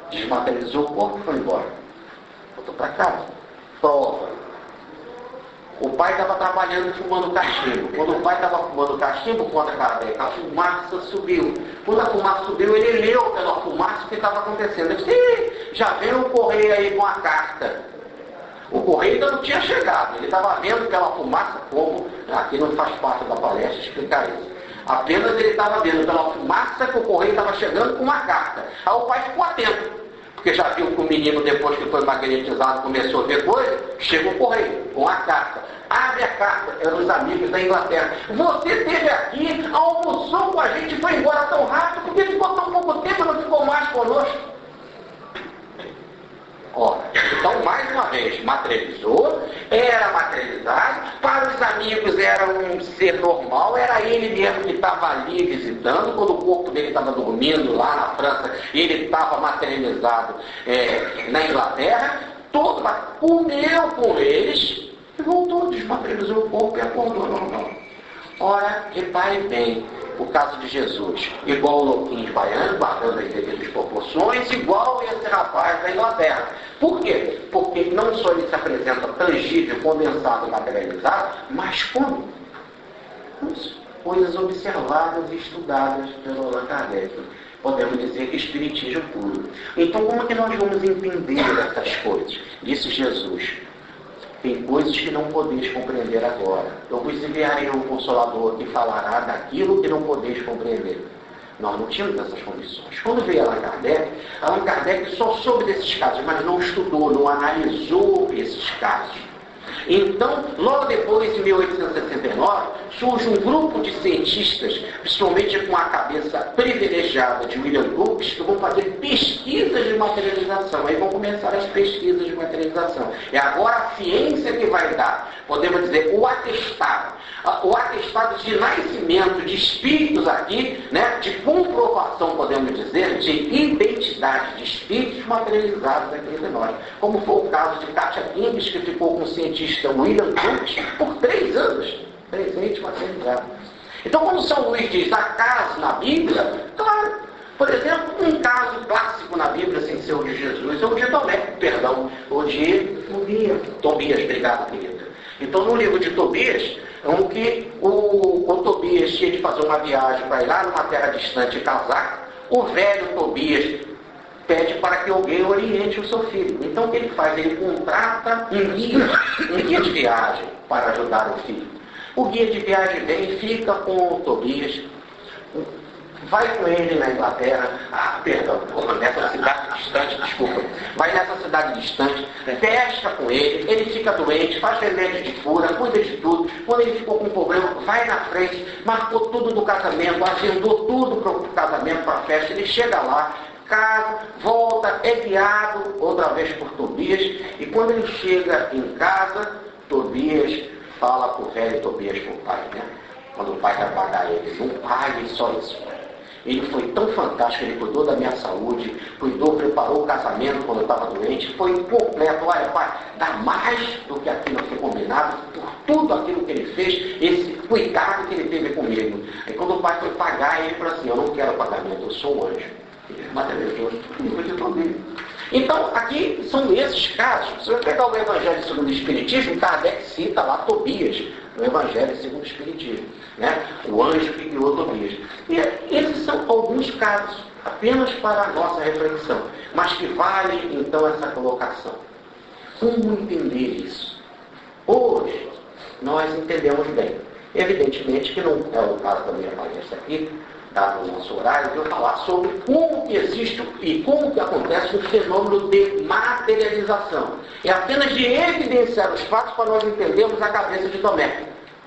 Desmaterializou o corpo e foi embora. Voltou para casa. Prova. O pai estava trabalhando fumando cachimbo. Quando o pai estava fumando cachimbo, conta Kardec, a fumaça subiu. Quando a fumaça subiu, ele leu pela fumaça o que estava acontecendo. Ele disse, já veio o correio aí com a carta. O correio ainda não tinha chegado. Ele estava vendo pela fumaça, como aqui não faz parte da palestra explicar isso. Apenas ele estava vendo pela fumaça que o correio estava chegando com uma carta. Aí o pai ficou atento. Porque já viu que o menino, depois que foi magnetizado, começou a ver coisa, chega o correio, com a carta. Abre a carta, eram os amigos da Inglaterra. Você esteve aqui, almoçou com a gente, foi embora tão rápido, porque ficou tão pouco tempo, não ficou mais conosco. Ora, então, mais uma vez, materializou, era materializado, para os amigos era um ser normal, era ele mesmo que estava ali visitando, quando o corpo dele estava dormindo lá na França, ele estava materializado é, na Inglaterra, todo, comeu com eles e voltou, desmaterializou o corpo e acordou normal. Ora, repare bem, o caso de Jesus, igual o louquinho de Baiano, guardando as devidas proporções, igual esse rapaz da Inglaterra. Por quê? Porque não só ele se apresenta tangível, condensado, materializado, mas como? Coisas observadas e estudadas pelo Allan Kardec. Podemos dizer que espiritismo puro. Então, como é que nós vamos entender essas coisas? Disse Jesus. Tem coisas que não podeis compreender agora. Eu vos enviarei um Consolador que falará daquilo que não podeis compreender. Nós não tínhamos essas condições. Quando veio Allan Kardec, Allan Kardec só soube desses casos, mas não estudou, não analisou esses casos. Então, logo depois, em mil oitocentos e sessenta e nove, surge um grupo de cientistas, principalmente com a cabeça privilegiada de William Crookes, que vão fazer pesquisas de materialização. Aí vão começar as pesquisas de materialização. É agora a ciência que vai dar, podemos dizer, o atestado. O atestado de nascimento de espíritos aqui, né, de comprovação, podemos dizer, de identidade de espíritos materializados aqui entre nós. Como foi o caso de Katia Gimbes, que ficou com o cientista William Crookes por três anos, presente materializado. Então, quando São Luís diz acaso na Bíblia, claro, por exemplo, um caso clássico na Bíblia, sem ser o de Jesus, é o de Tomé, perdão, o de Tobias, Tobias, obrigado, querida. Então, no livro de Tobias, é um que o, o Tobias tinha de fazer uma viagem para ir lá numa terra distante casar, o velho Tobias pede para que alguém oriente o seu filho. Então o que ele faz? Ele contrata um guia, um guia de viagem para ajudar o filho. O guia de viagem vem e fica com o Tobias, vai com ele na Inglaterra, ah, perdão, nessa cidade distante, desculpa, vai nessa cidade distante, pesca com ele, ele fica doente, faz remédio de cura, cuida de tudo. Quando ele ficou com um problema, vai na frente, marcou tudo do casamento, agendou tudo para o casamento, para a festa, ele chega lá, casa, volta, é guiado outra vez por Tobias, e quando ele chega em casa, Tobias fala para o velho Tobias, para o pai, né? Quando o pai vai pagar ele, não pague só isso. Ele foi tão fantástico, ele cuidou da minha saúde, cuidou, preparou o casamento quando eu estava doente, foi completo. Olha, pai, dá mais do que aquilo que foi combinado, por tudo aquilo que ele fez, esse cuidado que ele teve comigo. E quando o pai foi pagar, ele falou assim, eu não quero pagamento, eu sou um anjo. Ele materializou o livro de Tobias. Então, aqui são esses casos. Se você pegar o Evangelho segundo o Espiritismo, Kardec cita lá Tobias, no Evangelho segundo o Espiritismo, né? O anjo que criou Tobias. E esses são alguns casos, apenas para a nossa reflexão, mas que vale, então, essa colocação. Como entender isso? Hoje, nós entendemos bem. Evidentemente que não é o caso da minha palestra aqui, dado o nosso horário, de eu falar sobre como que existe e como que acontece o fenômeno de materialização. É apenas de evidenciar os fatos para nós entendermos a cabeça de Tomé.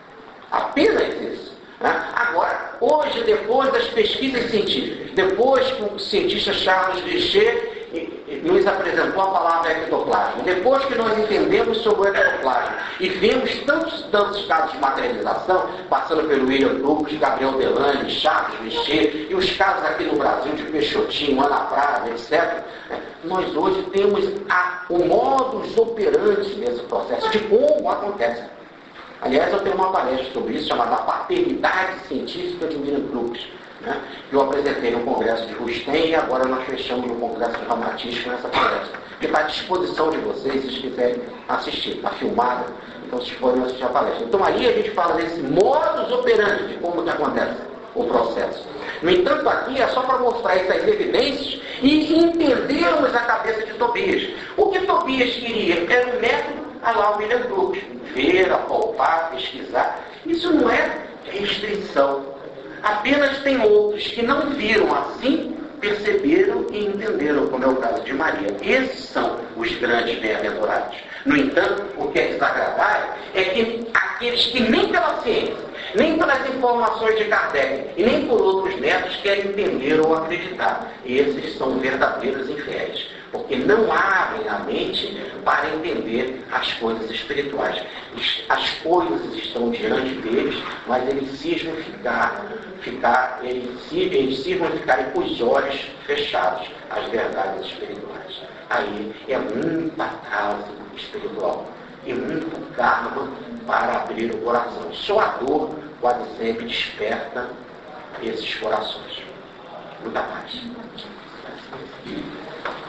Apenas isso. Né? Agora, hoje, depois das pesquisas científicas, depois que o cientista Charles Richer nos apresentou a palavra ectoplasma, depois que nós entendemos sobre o ectoplasma e vemos tantos, tantos casos de materialização, passando pelo William Crookes, Gabriel Delane, Charles Richer, e os casos aqui no Brasil de Peixotinho, Ana Prada, etcétera, nós hoje temos a, o modus operandi desse processo, de como acontece. Aliás, eu tenho uma palestra sobre isso, chamada Paternidade Científica de William Crookes, né, que eu apresentei no Congresso de Rustem e agora nós fechamos no Congresso de Ramatiz com essa palestra, que está à disposição de vocês, se vocês quiserem assistir. Está filmada, então vocês podem assistir a palestra. Então aí a gente fala desse modus operandi, de como que acontece o processo. No entanto, aqui é só para mostrar essas evidências e entendermos a cabeça de Tobias. O que Tobias queria era um método a lá William Crookes, ver, apalpar, pesquisar. Isso não é restrição. Apenas tem outros que não viram assim, perceberam e entenderam, como é o caso de Maria. Esses são os grandes bem-aventurados. No entanto, o que é desagradável é que aqueles que nem pela ciência, nem pelas informações de Kardec e nem por outros métodos querem entender ou acreditar. Esses são verdadeiros infiéis, porque não abrem a mente para entender as coisas espirituais. As coisas estão diante deles, mas eles cismam ficar, ficar, eles, eles cismam ficarem com os olhos fechados às verdades espirituais. Aí é muito atraso espiritual e muito karma para abrir o coração. Só a dor quase sempre desperta esses corações. Muita paz.